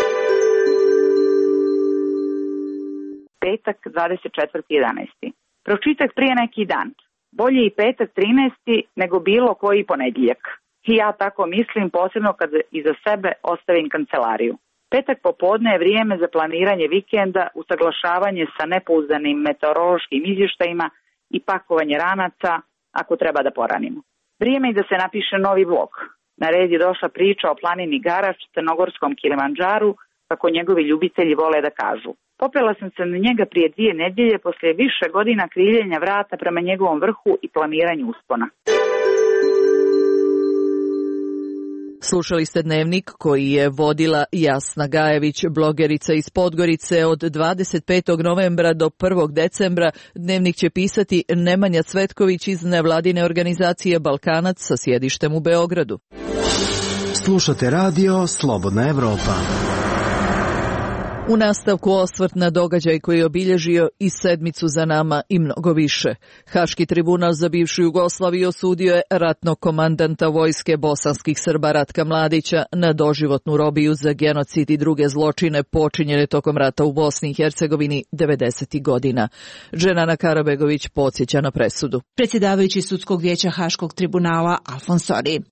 Petak dvadeset četvrti jedanaesti Pročitak prije neki dan. Bolje i petak trinaesti nego bilo koji ponedjeljak. I ja tako mislim, posebno kad iza sebe ostavim kancelariju. Petak popodne je vrijeme za planiranje vikenda, usaglašavanje sa nepouzdanim meteorološkim izvještajima i pakovanje ranaca ako treba da poranimo. Vrijeme je da se napiše novi blog. Na red je došla priča o planini Garač, crnogorskom Kilimandžaru, kako njegovi ljubitelji vole da kažu. Popela sam se na njega prije dvije nedjelje poslije više godina kriljenja vrata prema njegovom vrhu i planiranju uspona. Slušali ste Dnevnik koji je vodila Jasna Gajević, blogerica iz Podgorice. Od dvadeset petog novembra do prvog decembra Dnevnik će pisati Nemanja Cvetković iz nevladine organizacije Balkanac sa sjedištem u Beogradu. Slušate radio Slobodna Evropa. U nastavku osvrt na događaj koji je obilježio i sedmicu za nama i mnogo više. Haški tribunal za bivšu Jugoslaviju osudio je ratnog komandanta vojske bosanskih Srba Ratka Mladića na doživotnu robiju za genocid i druge zločine počinjene tokom rata u Bosni i Hercegovini devedesetih godina. Dženana Karabegović podsjeća na presudu. Predsjedavajući sudskog vijeća Haškog tribunala Alfons Ori.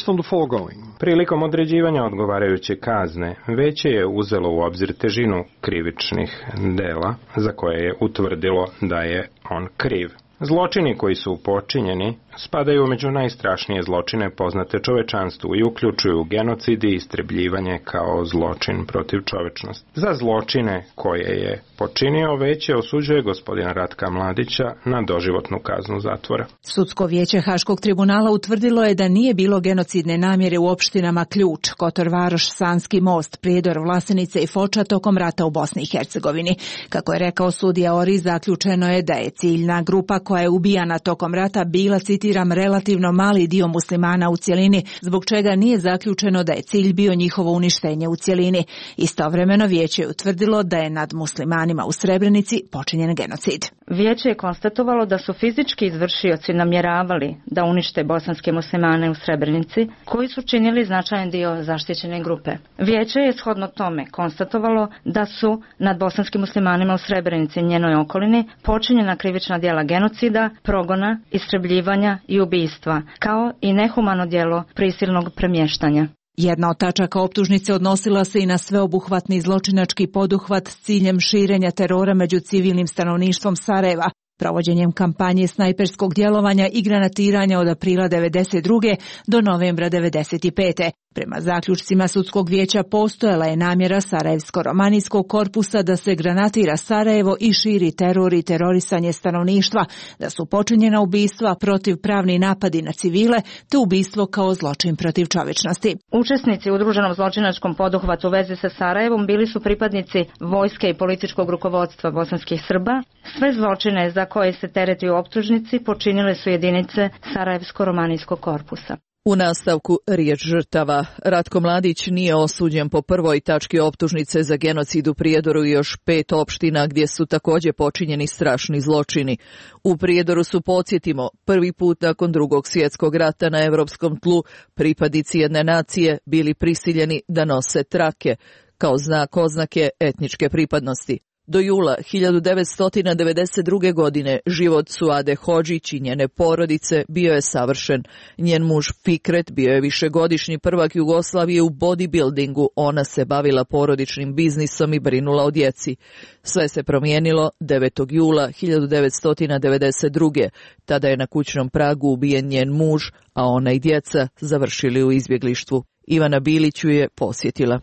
Prilikom određivanja odgovarajuće kazne, veće je uzelo u obzir težinu krivičnih dela za koje je utvrdilo da je on kriv. Zločini koji su počinjeni spadaju među najstrašnije zločine poznate čovečanstvu i uključuju genocid i istrebljivanje kao zločin protiv čovečnosti. Za zločine koje je počinio veće osuđuje gospodina Ratka Mladića na doživotnu kaznu zatvora. Sudsko vijeće Haškog tribunala utvrdilo je da nije bilo genocidne namjere u opštinama Ključ, Kotor Varoš, Sanski most, Prijedor, Vlasenice i Foča tokom rata u Bosni i Hercegovini. Kako je rekao sudija Ori, zaključeno je da je ciljna grupa koja je ubijana tokom rata bila, citiram, relativno mali dio muslimana u cjelini, zbog čega nije zaključeno da je cilj bio njihovo uništenje u cjelini. Istovremeno vijeće je utvrdilo da je nad muslimanima u Srebrenici počinjen genocid. Vijeće je konstatovalo da su fizički izvršioci namjeravali da unište bosanske muslimane u Srebrenici, koji su činili značajan dio zaštićene grupe. Vijeće je shodno tome konstatovalo da su nad bosanskim muslimanima u Srebrenici i njenoj okolini počinjena krivična djela genocida, progona, istrebljivanja i ubistva, kao i nehumano djelo prisilnog premještanja. Jedna od tačaka optužnice odnosila se i na sveobuhvatni zločinački poduhvat s ciljem širenja terora među civilnim stanovništvom Sarajeva, provođenjem kampanje snajperskog djelovanja i granatiranja od aprila devedeset druge do novembra devedeset pete. Prema zaključcima sudskog vijeća postojala je namjera Sarajevsko-romanijskog korpusa da se granatira Sarajevo i širi teror i terorisanje stanovništva, da su počinjena ubistva, protivpravni napadi na civile, te ubistvo kao zločin protiv čovječnosti. Učesnici u udruženom zločinačkom poduhvatu u vezi sa Sarajevom bili su pripadnici vojske i političkog rukovodstva bosanskih Srba. Sve zločine za koje se tereti u optužnici počinile su jedinice Sarajevsko-romanijskog korpusa. U nastavku riječ žrtava. Ratko Mladić nije osuđen po prvoj tački optužnice za genocid u Prijedoru i još pet opština gdje su također počinjeni strašni zločini. U Prijedoru su, podsjetimo, prvi put nakon drugog svjetskog rata na europskom tlu pripadnici jedne nacije bili prisiljeni da nose trake kao znak oznake etničke pripadnosti. Do jula hiljadu devetsto devedeset druge. godine život Suade Hodžić i njene porodice bio je savršen. Njen muž Fikret bio je višegodišnji prvak Jugoslavije u bodybuildingu, ona se bavila porodičnim biznisom i brinula o djeci. Sve se promijenilo devetog jula hiljadu devetsto devedeset druge. Tada je na kućnom pragu ubijen njen muž, a ona i djeca završili u izbjeglištvu. Ivana Bilić ju je posjetila.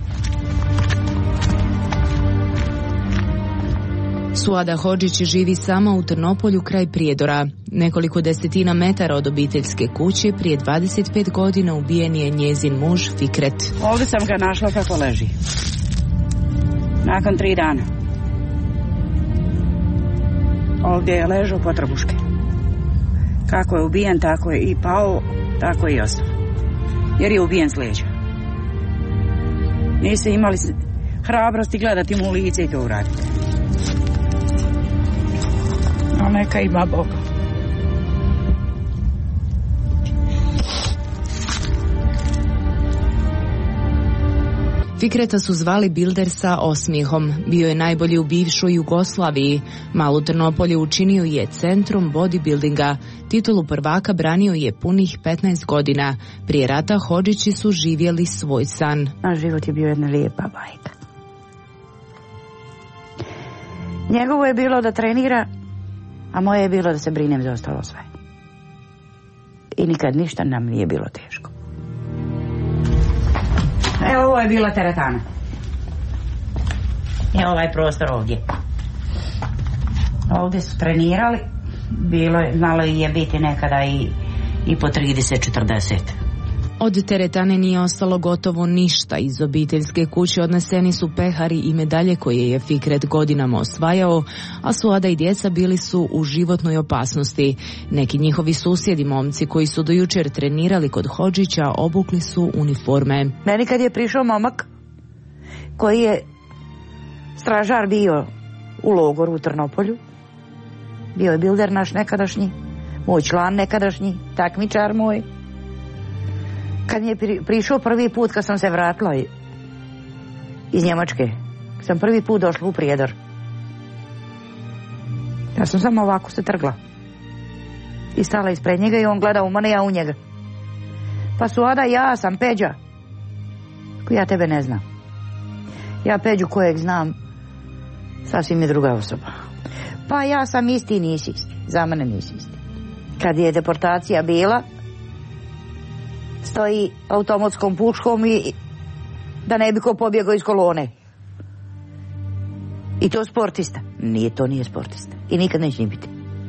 Suada Hodžić živi sama u Trnopolju kraj Prijedora. Nekoliko desetina metara od obiteljske kuće prije dvadeset pet godina ubijen je njezin muž Fikret. Ovdje sam ga našla kako leži. Nakon tri dana. Ovdje je ležao po trbuške. Kako je ubijen, tako je i pao, tako i ostao. Jer je ubijen s leđa. Niste imali hrabrosti gledati mu u lice i to uraditi. No, neka ima Boga. Fikreta su zvali Bilder sa osmijehom. Bio je najbolji u bivšoj Jugoslaviji. Malu Trnopolje učinio je centrom bodybuildinga. Titulu prvaka branio je punih petnaest godina. Prije rata Hodžići su živjeli svoj san. Naš život je bio jedna lijepa bajka. Njegovo je bilo da trenira, a moje je bilo da se brinem za ostalo sve. I nikad ništa nam nije bilo teško. Evo, ovo je bila teretana. I ovaj prostor ovdje. Ovdje su trenirali. Bilo je, znalo je biti nekada i, i po trideset četrdeset. Od teretane nije ostalo gotovo ništa. Iz obiteljske kuće odneseni su pehari i medalje koje je Fikret godinama osvajao, a Suada i djeca bili su u životnoj opasnosti. Neki njihovi susjedi, momci koji su do jučer trenirali kod Hodžića, obukli su uniforme. Meni kad je prišao momak koji je stražar bio u logoru u Trnopolju, bio je bilder naš nekadašnji, moj član nekadašnji, takmičar moj. Kad mi je prišao prvi put, kad sam se vratila iz Njemačke, sam prvi put došla u Prijedor. Ja sam samo ovako se trgla. I stala ispred njega i on gleda u mene, ja u njega. Pa Suada, ja sam Peđa. Ja tebe ne znam. Ja Peđu kojeg znam, sasvim je druga osoba. Pa ja sam isti i nisi isti. Za mene nisi isti. Kad je deportacija bila, stoji automatskom puškom i da ne bi ko pobjegao iz kolone. I to sportista. Nije, to nije sportista. I nikad neće ni biti.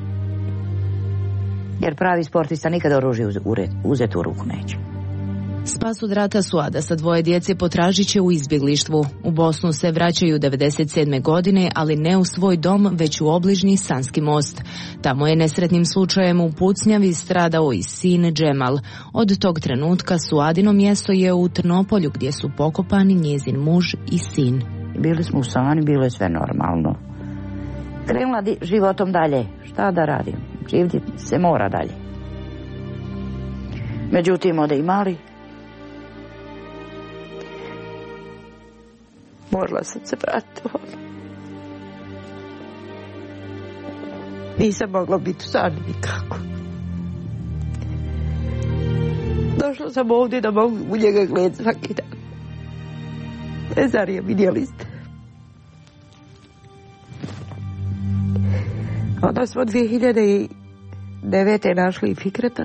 Jer pravi sportista nikad oružje uzeti u ruku neće. Spas od rata Suada sa dvoje djece potražit će u izbjeglištvu. U Bosnu se vraćaju devedeset sedme godine, ali ne u svoj dom, već u obližnji Sanski most. Tamo je nesretnim slučajem u pucnjavi stradao i sin Džemal. Od tog trenutka Suadino mjesto je u Trnopolju, gdje su pokopani njezin muž i sin. Bili smo u Sani, bilo je sve normalno. Krenula životom dalje. Šta da radim? Živjeti se mora dalje. Međutim, ode i mali. Morala sam se vratiti ovdje. Nisam mogla biti u Sani nikako. Došla sam ovdje da mogu u njega gledati svaki dan. E, zar je, vidjeli ste. Onda smo dvije hiljade devete našli Fikreta.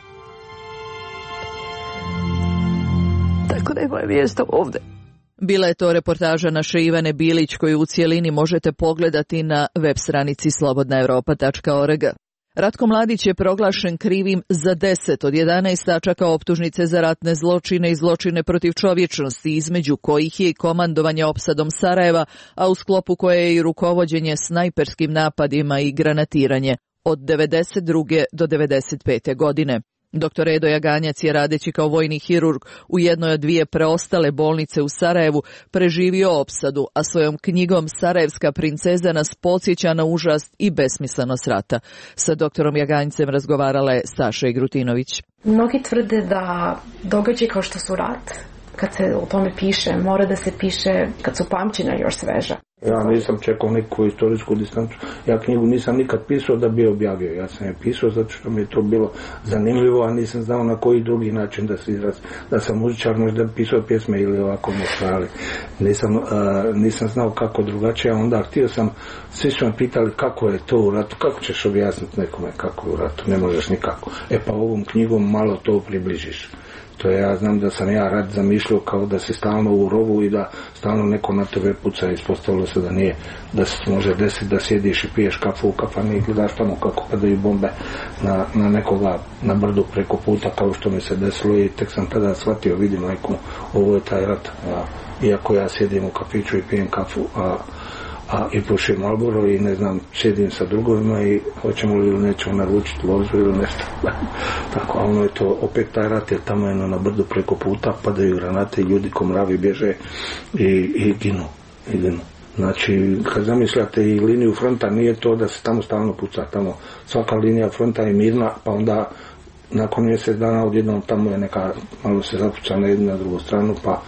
Tako da je moje mjesto ovdje. Bila je to reportaža naše Ivane Bilić koju u cijelini možete pogledati na web stranici slobodna europa tačka org. Ratko Mladić je proglašen krivim za deset od jedanaest tačaka optužnice za ratne zločine i zločine protiv čovječnosti, između kojih je i komandovanje opsadom Sarajeva, a u sklopu koje je i rukovođenje snajperskim napadima i granatiranje od devedeset druge do devedeset pete godine. Doktor Edo Jaganjac je, radeći kao vojni hirurg u jednoj od dvije preostale bolnice u Sarajevu, preživio opsadu, a svojom knjigom Sarajevska princeza nas podsjeća na užas i besmislenost rata. Sa doktorom Jaganjcem razgovarala je Staša Igrutinović. Mnogi tvrde da događaji kao što su rat, kad se o tome piše, mora da se piše kad su pamćenja još sveža. Ja nisam čekao neku istorijsku distancu. Ja knjigu nisam nikad pisao da bi objavio. Ja sam je pisao zato što mi je to bilo zanimljivo, a nisam znao na koji drugi način da se izraz. Da sam muzičar, možda pisao pjesme ili ovako nešto, ali nisam, uh, nisam znao kako drugačije. A onda htio sam, svi su me pitali kako je to u ratu, kako ćeš objasniti nekome kako je u ratu. Ne možeš nikako. E pa ovom knjigom malo to približiš. To je, ja znam da sam ja rat zamišljao kao da si stalno u rovu i da stalno neko na tebe puca. Ispostavilo se da nije, da se može desiti da sjediš i piješ kafu u kafani i gledaš tamo kako padaju bombe na, na nekoga na brdu preko puta, kao što mi se desilo, i tek sam tada shvatio, vidim majku, ovo je taj rat. A, iako ja sjedim u kafiću i pijem kafu, a a i pušim Marlboro i ne znam, sjedim sa drugovima i hoćemo li ili nećemo naručiti lozu ili nešto. Tako, a ono je to opet taj rat, jer tamo je na brdu preko puta padaju granate i ljudi ko mravi bježe i, i ginu, i ginu. Znači, kad zamišljate i liniju fronta, nije to da se tamo stalno puca, tamo svaka linija fronta je mirna, pa onda nakon mjesec dana odjednom tamo je neka, malo se zapuca na jednu na drugu stranu, pa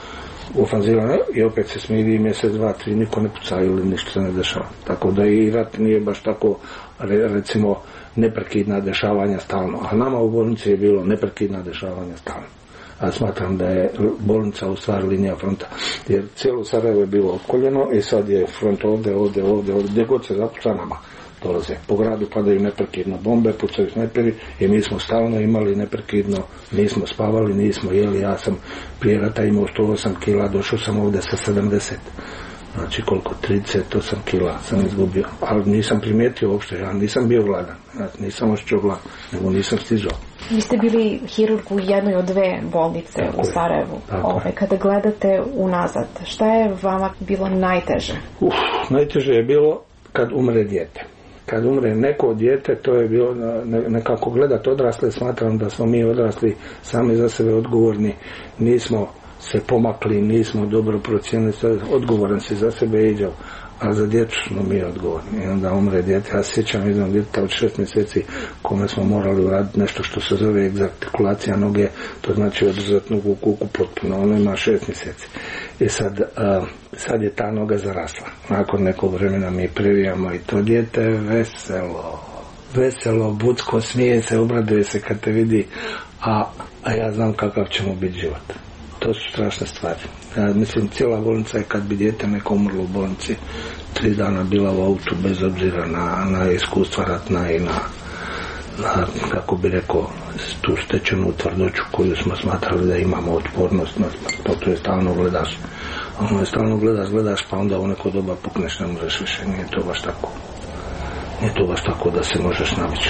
ofanziva i opet se smiri mjesec, dva, tri, niko ne puca ili ništa se ne dešava. Tako da i rat nije baš tako, recimo, neprekidna dešavanja stalno. A nama u bolnici je bilo neprekidna dešavanja stalno. A smatram da je bolnica u stvari linija fronta. Jer cijelo Sarajevo je bilo opkoljeno i sad je front ovdje, ovdje, ovdje, ovdje, gdje god se zapuca nama dolaze. Po gradu padaju neprekidno bombe, pucaju snajperi i mi smo stalno imali neprekidno, nismo spavali, nismo jeli. Ja sam prije rata imao sto osam kila, došao sam ovdje sa sedamdeset. Znači koliko, trideset osam kila sam izgubio. Ali nisam primijetio uopšte, ja nisam bio gladan. Znači, nisam osjećao glad, nego nisam stizao. Vi ste bili hirurg u jednoj od dve bolnice tako u Sarajevu. Ove, kada gledate unazad, šta je vama bilo najteže? Uf, najteže je bilo kad umre dijete. Kad umre neko dijete, to je bilo nekako gledat odrasle, smatram da smo mi odrasli sami za sebe odgovorni, nismo se pomakli, nismo dobro procijenili, odgovoran si za sebe iđao, a za djecu smo mi odgovorni. I onda umre dijete, ja sjećam jednog djeteta od šest mjeseci kome smo morali uraditi nešto što se zove egzartikulacija noge, to znači održati nogu u kuku potpuno, ono ima šest mjeseci. I sad, uh, sad je ta noga zarasla. Nakon nekog vremena mi previjamo i to dijete veselo, veselo, bucko, smije se, obraduje se kad te vidi, a, a ja znam kakav će mu biti život. To su strašne stvari. Ja mislim, cijela bolnica je kad bi dijete neko umrlo u bolnici, tri dana bila u autu bez obzira na, na iskustva ratna i na, na, kako bi rekao, tu stečenu tvrdoću koju smo smatrali da imamo otpornost na to, to je stalno gledaš. Ono je stalno gledaš, gledaš, pa onda u neko doba pukneš, ne možeš više, nije to baš tako. Nije to baš tako da se možeš navići.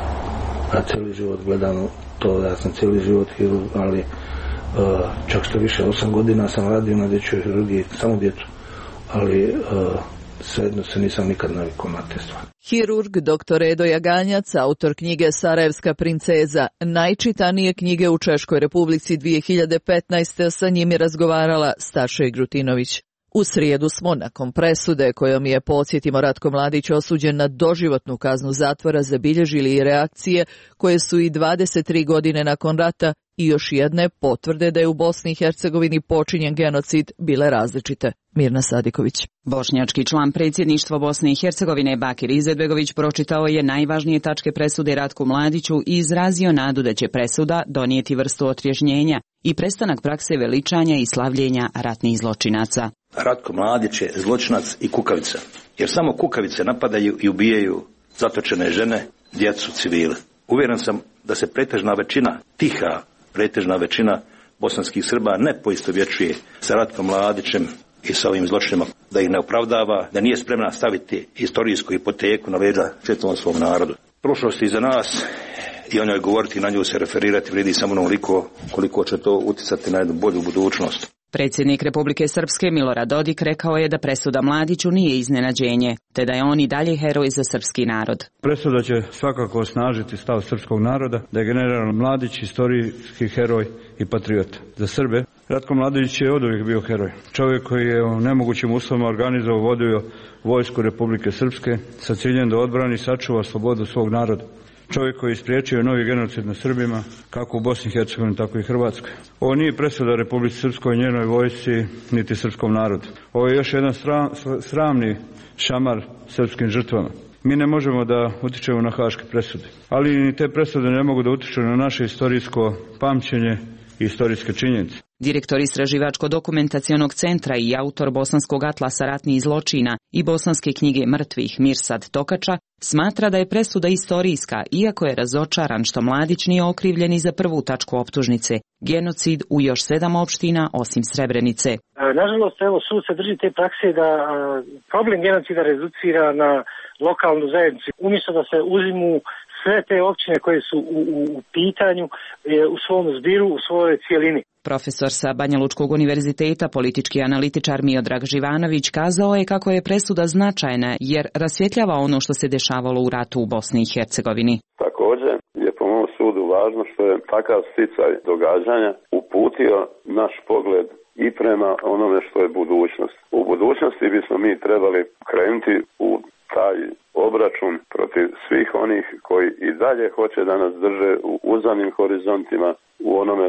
A cijeli život gledam to, ja sam cijeli život hirurg, ali Uh, čak što više, osam godina sam radio na dječjoj hirurgiji, samo djecu, ali uh, svejedno se nisam nikad navikao na te stvari. Hirurg doktor Edo Jaganjac, autor knjige Sarajevska princeza, najčitanije knjige u Češkoj Republici dvije hiljade petnaeste. Sa njim je razgovarala Staša Grutinović. U srijedu smo, nakon presude kojom je, podsjetimo, Ratko Mladić osuđen na doživotnu kaznu zatvora, zabilježili i reakcije koje su i dvadeset tri godine nakon rata i još jedne potvrde da je u Bosni i Hercegovini počinjen genocid bile različite. Mirna Sadiković. Bošnjački član predsjedništva Bosne i Hercegovine Bakir Izetbegović pročitao je najvažnije tačke presude Ratku Mladiću i izrazio nadu da će presuda donijeti vrstu otrežnjenja i prestanak prakse veličanja i slavljenja ratnih zločinaca. Ratko Mladić je zločinac i kukavica, jer samo kukavice napadaju i ubijaju zatočene žene, djecu, civile. Uvjeren sam da se pretežna većina, tiha pretežna većina bosanskih Srba ne poistovjećuje sa Ratkom Mladićem i sa ovim zločinima, da ih ne opravdava, da nije spremna staviti historijsku hipoteku na leđa čitavom svom narodu. Prošlost je iza nas i o njoj govoriti i na nju se referirati vrijedi samo onoliko koliko će to utjecati na jednu bolju budućnost. Predsjednik Republike Srpske Milorad Dodik rekao je da presuda Mladiću nije iznenađenje, te da je on i dalje heroj za srpski narod. Presuda će svakako osnažiti stav srpskog naroda da je general Mladić historijski heroj i patriot. Za Srbe Ratko Mladić je oduvijek bio heroj. Čovjek koji je u nemogućim uslovima organizovao, vodio vojsku Republike Srpske sa ciljem da odbrani i sačuva slobodu svog naroda. Čovjek koji je spriječio novi genocid na Srbima, kako u Bosni i Hercegovini, tako i Hrvatskoj. Ovo nije presuda Republici Srpskoj, njenoj vojsci, niti srpskom narodu. Ovo je još jedan sram, sramni šamar srpskim žrtvama. Mi ne možemo da utičemo na haške presude, ali ni te presude ne mogu da utiču na naše historijsko pamćenje i historijske činjenice. Direktor Istraživačko-dokumentacionog centra i autor Bosanskog atlasa ratnih zločina i Bosanske knjige mrtvih Mirsad Tokača smatra da je presuda istorijska, iako je razočaran što Mladić nije okrivljen i za prvu tačku optužnice, genocid u još sedam opština osim Srebrenice. Nažalost, evo, sud se drži te prakse da a, problem genocida reducira na lokalnu zajednicu. Umjesto da se uzimu sve te općine koje su u, u, u pitanju e, u svom zbiru, u svojoj cijelini. Profesor sa Banja Lučkog univerziteta, politički analitičar Miodrag Živanović kazao je kako je presuda značajna jer rasvjetljava ono što se dešavalo u ratu u Bosni i Hercegovini. Također je po mom sudu važno što je takav sticaj događanja uputio naš pogled i prema onome što je budućnost. U budućnosti bismo mi trebali krenuti u taj obračun protiv svih onih koji i dalje hoće da nas drže u uzanim horizontima, u onome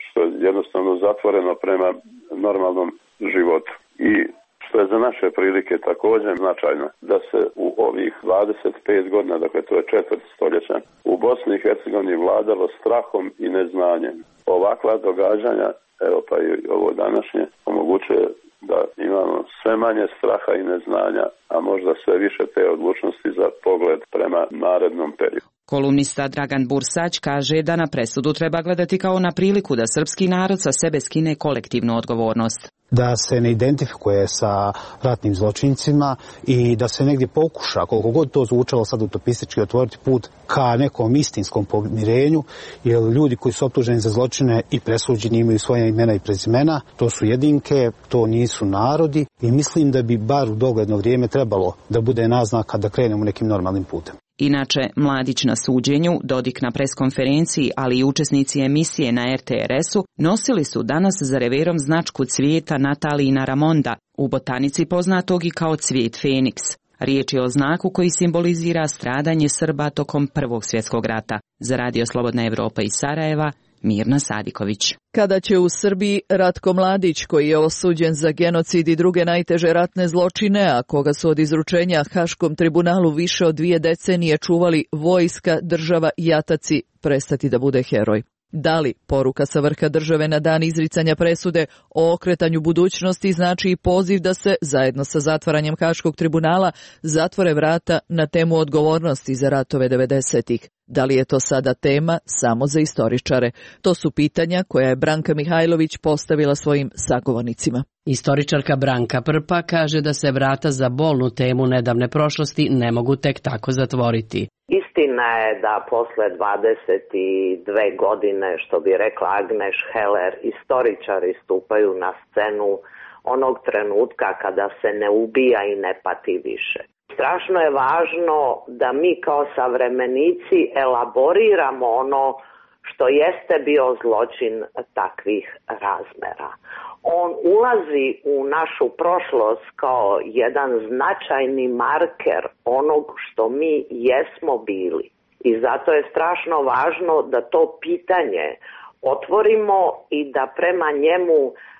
što je jednostavno zatvoreno prema normalnom životu. I što je za naše prilike također značajno, da se u ovih dvadeset pet godina, dakle to je četvrt stoljeća, u Bosni i Hercegovini vladalo strahom i neznanjem. Ovakva događanja, evo pa i ovo današnje, omogućuje da imamo sve manje straha i neznanja, a možda sve više te odlučnosti za pogled prema narednom periodu. Kolumnista Dragan Bursać kaže da na presudu treba gledati kao na priliku da srpski narod sa sebe skine kolektivnu odgovornost. Da se ne identifikuje sa ratnim zločincima i da se negdje pokuša, koliko god to zvučalo sad utopistički, otvoriti put ka nekom istinskom pomirenju, jer ljudi koji su optuženi za zločine i presuđeni imaju svoje imena i prezimena, to su jedinke, to nisu narodi i mislim da bi bar u dogledno vrijeme trebalo da bude naznaka da krenemo nekim normalnim putem. Inače, Mladić na suđenju, Dodik na preskonferenciji, ali i učesnici emisije na er te er esu nosili su danas za reverom značku cvijeta Natalijina Ramonda, u botanici poznatog i kao cvijet Feniks. Riječ je o znaku koji simbolizira stradanje Srba tokom Prvog svjetskog rata. Za Radio Slobodna Evropa iz Sarajeva, Mirna Sadiković. Kada će u Srbiji Ratko Mladić, koji je osuđen za genocid i druge najteže ratne zločine, a koga su od izručenja Haškom tribunalu više od dvije decenije čuvali vojska, država i jataci, prestati da bude heroj? Da li poruka sa vrha države na dan izricanja presude o okretanju budućnosti znači i poziv da se, zajedno sa zatvaranjem Haškog tribunala, zatvore vrata na temu odgovornosti za ratove devedesetih? Da li je to sada tema samo za istoričare? To su pitanja koja je Branka Mihajlović postavila svojim sagovornicima. Istoričarka Branka Prpa kaže da se vrata za bolnu temu nedavne prošlosti ne mogu tek tako zatvoriti. Istina je da posle dvadeset dve godine, što bi rekla Agneš Heller, istoričari stupaju na scenu onog trenutka kada se ne ubija i ne pati više. Strašno je važno da mi kao savremenici elaboriramo ono što jeste bio zločin takvih razmera. On ulazi u našu prošlost kao jedan značajni marker onog što mi jesmo bili. I zato je strašno važno da to pitanje otvorimo i da prema njemu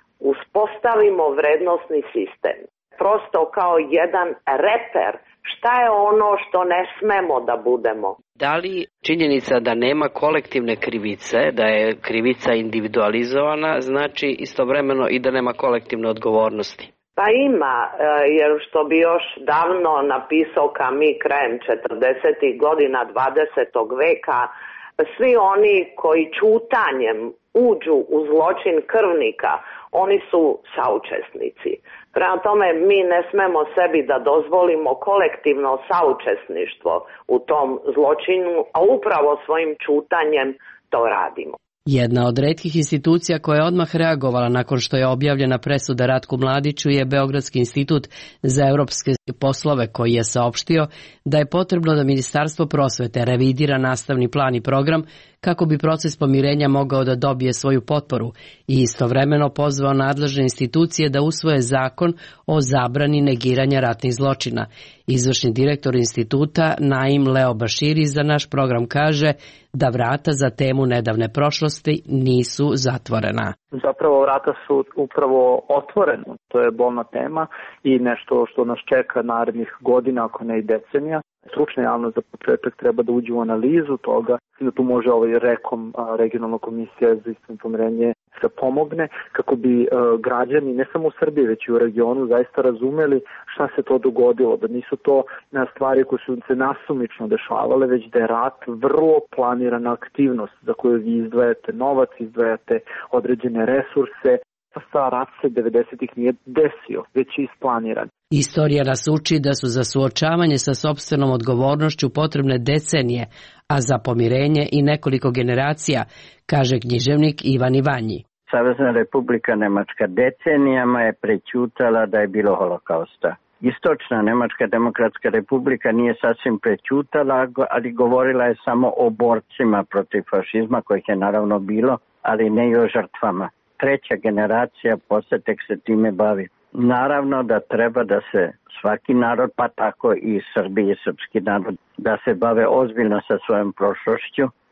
uspostavimo vrednosni sistem. Prosto kao jedan reper šta je ono što ne smemo da budemo. Da li činjenica da nema kolektivne krivice, da je krivica individualizovana, znači istovremeno i da nema kolektivne odgovornosti? Pa ima, jer što bi još davno napisao Camus krajem četrdesetih godina dvadesetog veka, svi oni koji ćutanjem uđu u zločin krvnika, oni su saučesnici. Prema tome, mi ne smemo sebi da dozvolimo kolektivno saučesništvo u tom zločinu, a upravo svojim ćutanjem to radimo. Jedna od retkih institucija koja je odmah reagovala nakon što je objavljena presuda Ratku Mladiću je Beogradski institut za europske poslove, koji je saopštio da je potrebno da Ministarstvo prosvete revidira nastavni plan i program kako bi proces pomirenja mogao da dobije svoju potporu i istovremeno pozvao nadležne institucije da usvoje zakon o zabrani negiranja ratnih zločina. Izvršni direktor instituta Naim Leo Baširi za naš program kaže da vrata za temu nedavne prošlosti nisu zatvorena. Zapravo vrata su upravo otvorena. To je bolna tema i nešto što nas čeka narednih godina, ako ne i decenija. Stručna javnost za početak treba da uđe u analizu toga, da tu može ovaj rekom, regionalna komisija za istinsko pomirenje, da pomogne kako bi građani ne samo u Srbiji već i u regionu zaista razumeli šta se to dogodilo, da nisu to stvari koje su se nasumično dešavale, već da je rat vrlo planirana aktivnost za koju vi izdvajate novac, izdvajate određene resurse. Sa rat se devedesetih nije desio, već je isplaniran. Istorija nas uči da su za suočavanje sa sopstvenom odgovornošću potrebne decenije, a za pomirenje i nekoliko generacija, kaže književnik Ivan Ivanji. Savezna Republika Nemačka decenijama je prećutala da je bilo holokausta. Istočna Nemačka demokratska republika nije sasvim prećutala, ali govorila je samo o borcima protiv fašizma, kojih je naravno bilo, ali ne i o žrtvama. Treća generacija posle tek se time bavi. Naravno da treba da se svaki narod, pa tako i Srbi i srpski narod, da se bave ozbiljno sa svojom prošlošću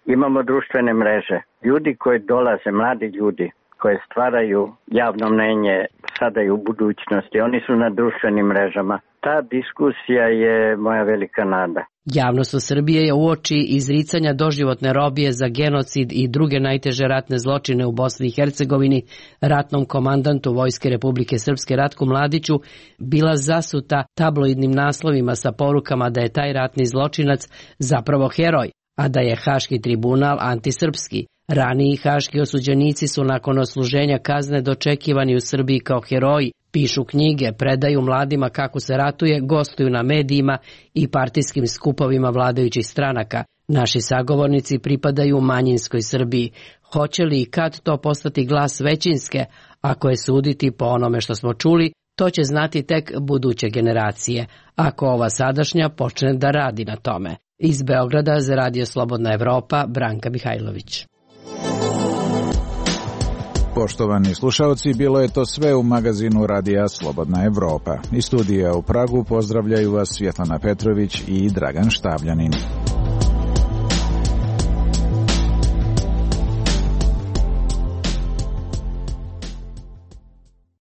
Imamo društvene mreže. Ljudi koji dolaze, mladi ljudi koje stvaraju javno mnenje sada i u budućnosti, oni su na društvenim mrežama. Ta diskusija je moja velika nada. Javnost u Srbije je uoči izricanja doživotne robije za genocid i druge najteže ratne zločine u Bosni i Hercegovini ratnom komandantu Vojske Republike Srpske Ratku Mladiću bila zasuta tabloidnim naslovima sa porukama da je taj ratni zločinac zapravo heroj, a da je Haški tribunal antisrpski. Raniji haški osuđenici su nakon odsluženja kazne dočekivani u Srbiji kao heroji, pišu knjige, predaju mladima kako se ratuje, gostuju na medijima i partijskim skupovima vladajućih stranaka. Naši sagovornici pripadaju manjinskoj Srbiji. Hoće li i kad to postati glas većinske? Ako je suditi po onome što smo čuli, to će znati tek buduće generacije, ako ova sadašnja počne da radi na tome. Iz Beograda za Radio Slobodna Evropa, Branka Mihajlović. Poštovani slušalci, bilo je to sve u magazinu Radija Slobodna Evropa. Iz studija u Pragu pozdravljaju vas Svjetlana Petrović i Dragan Štavljanin.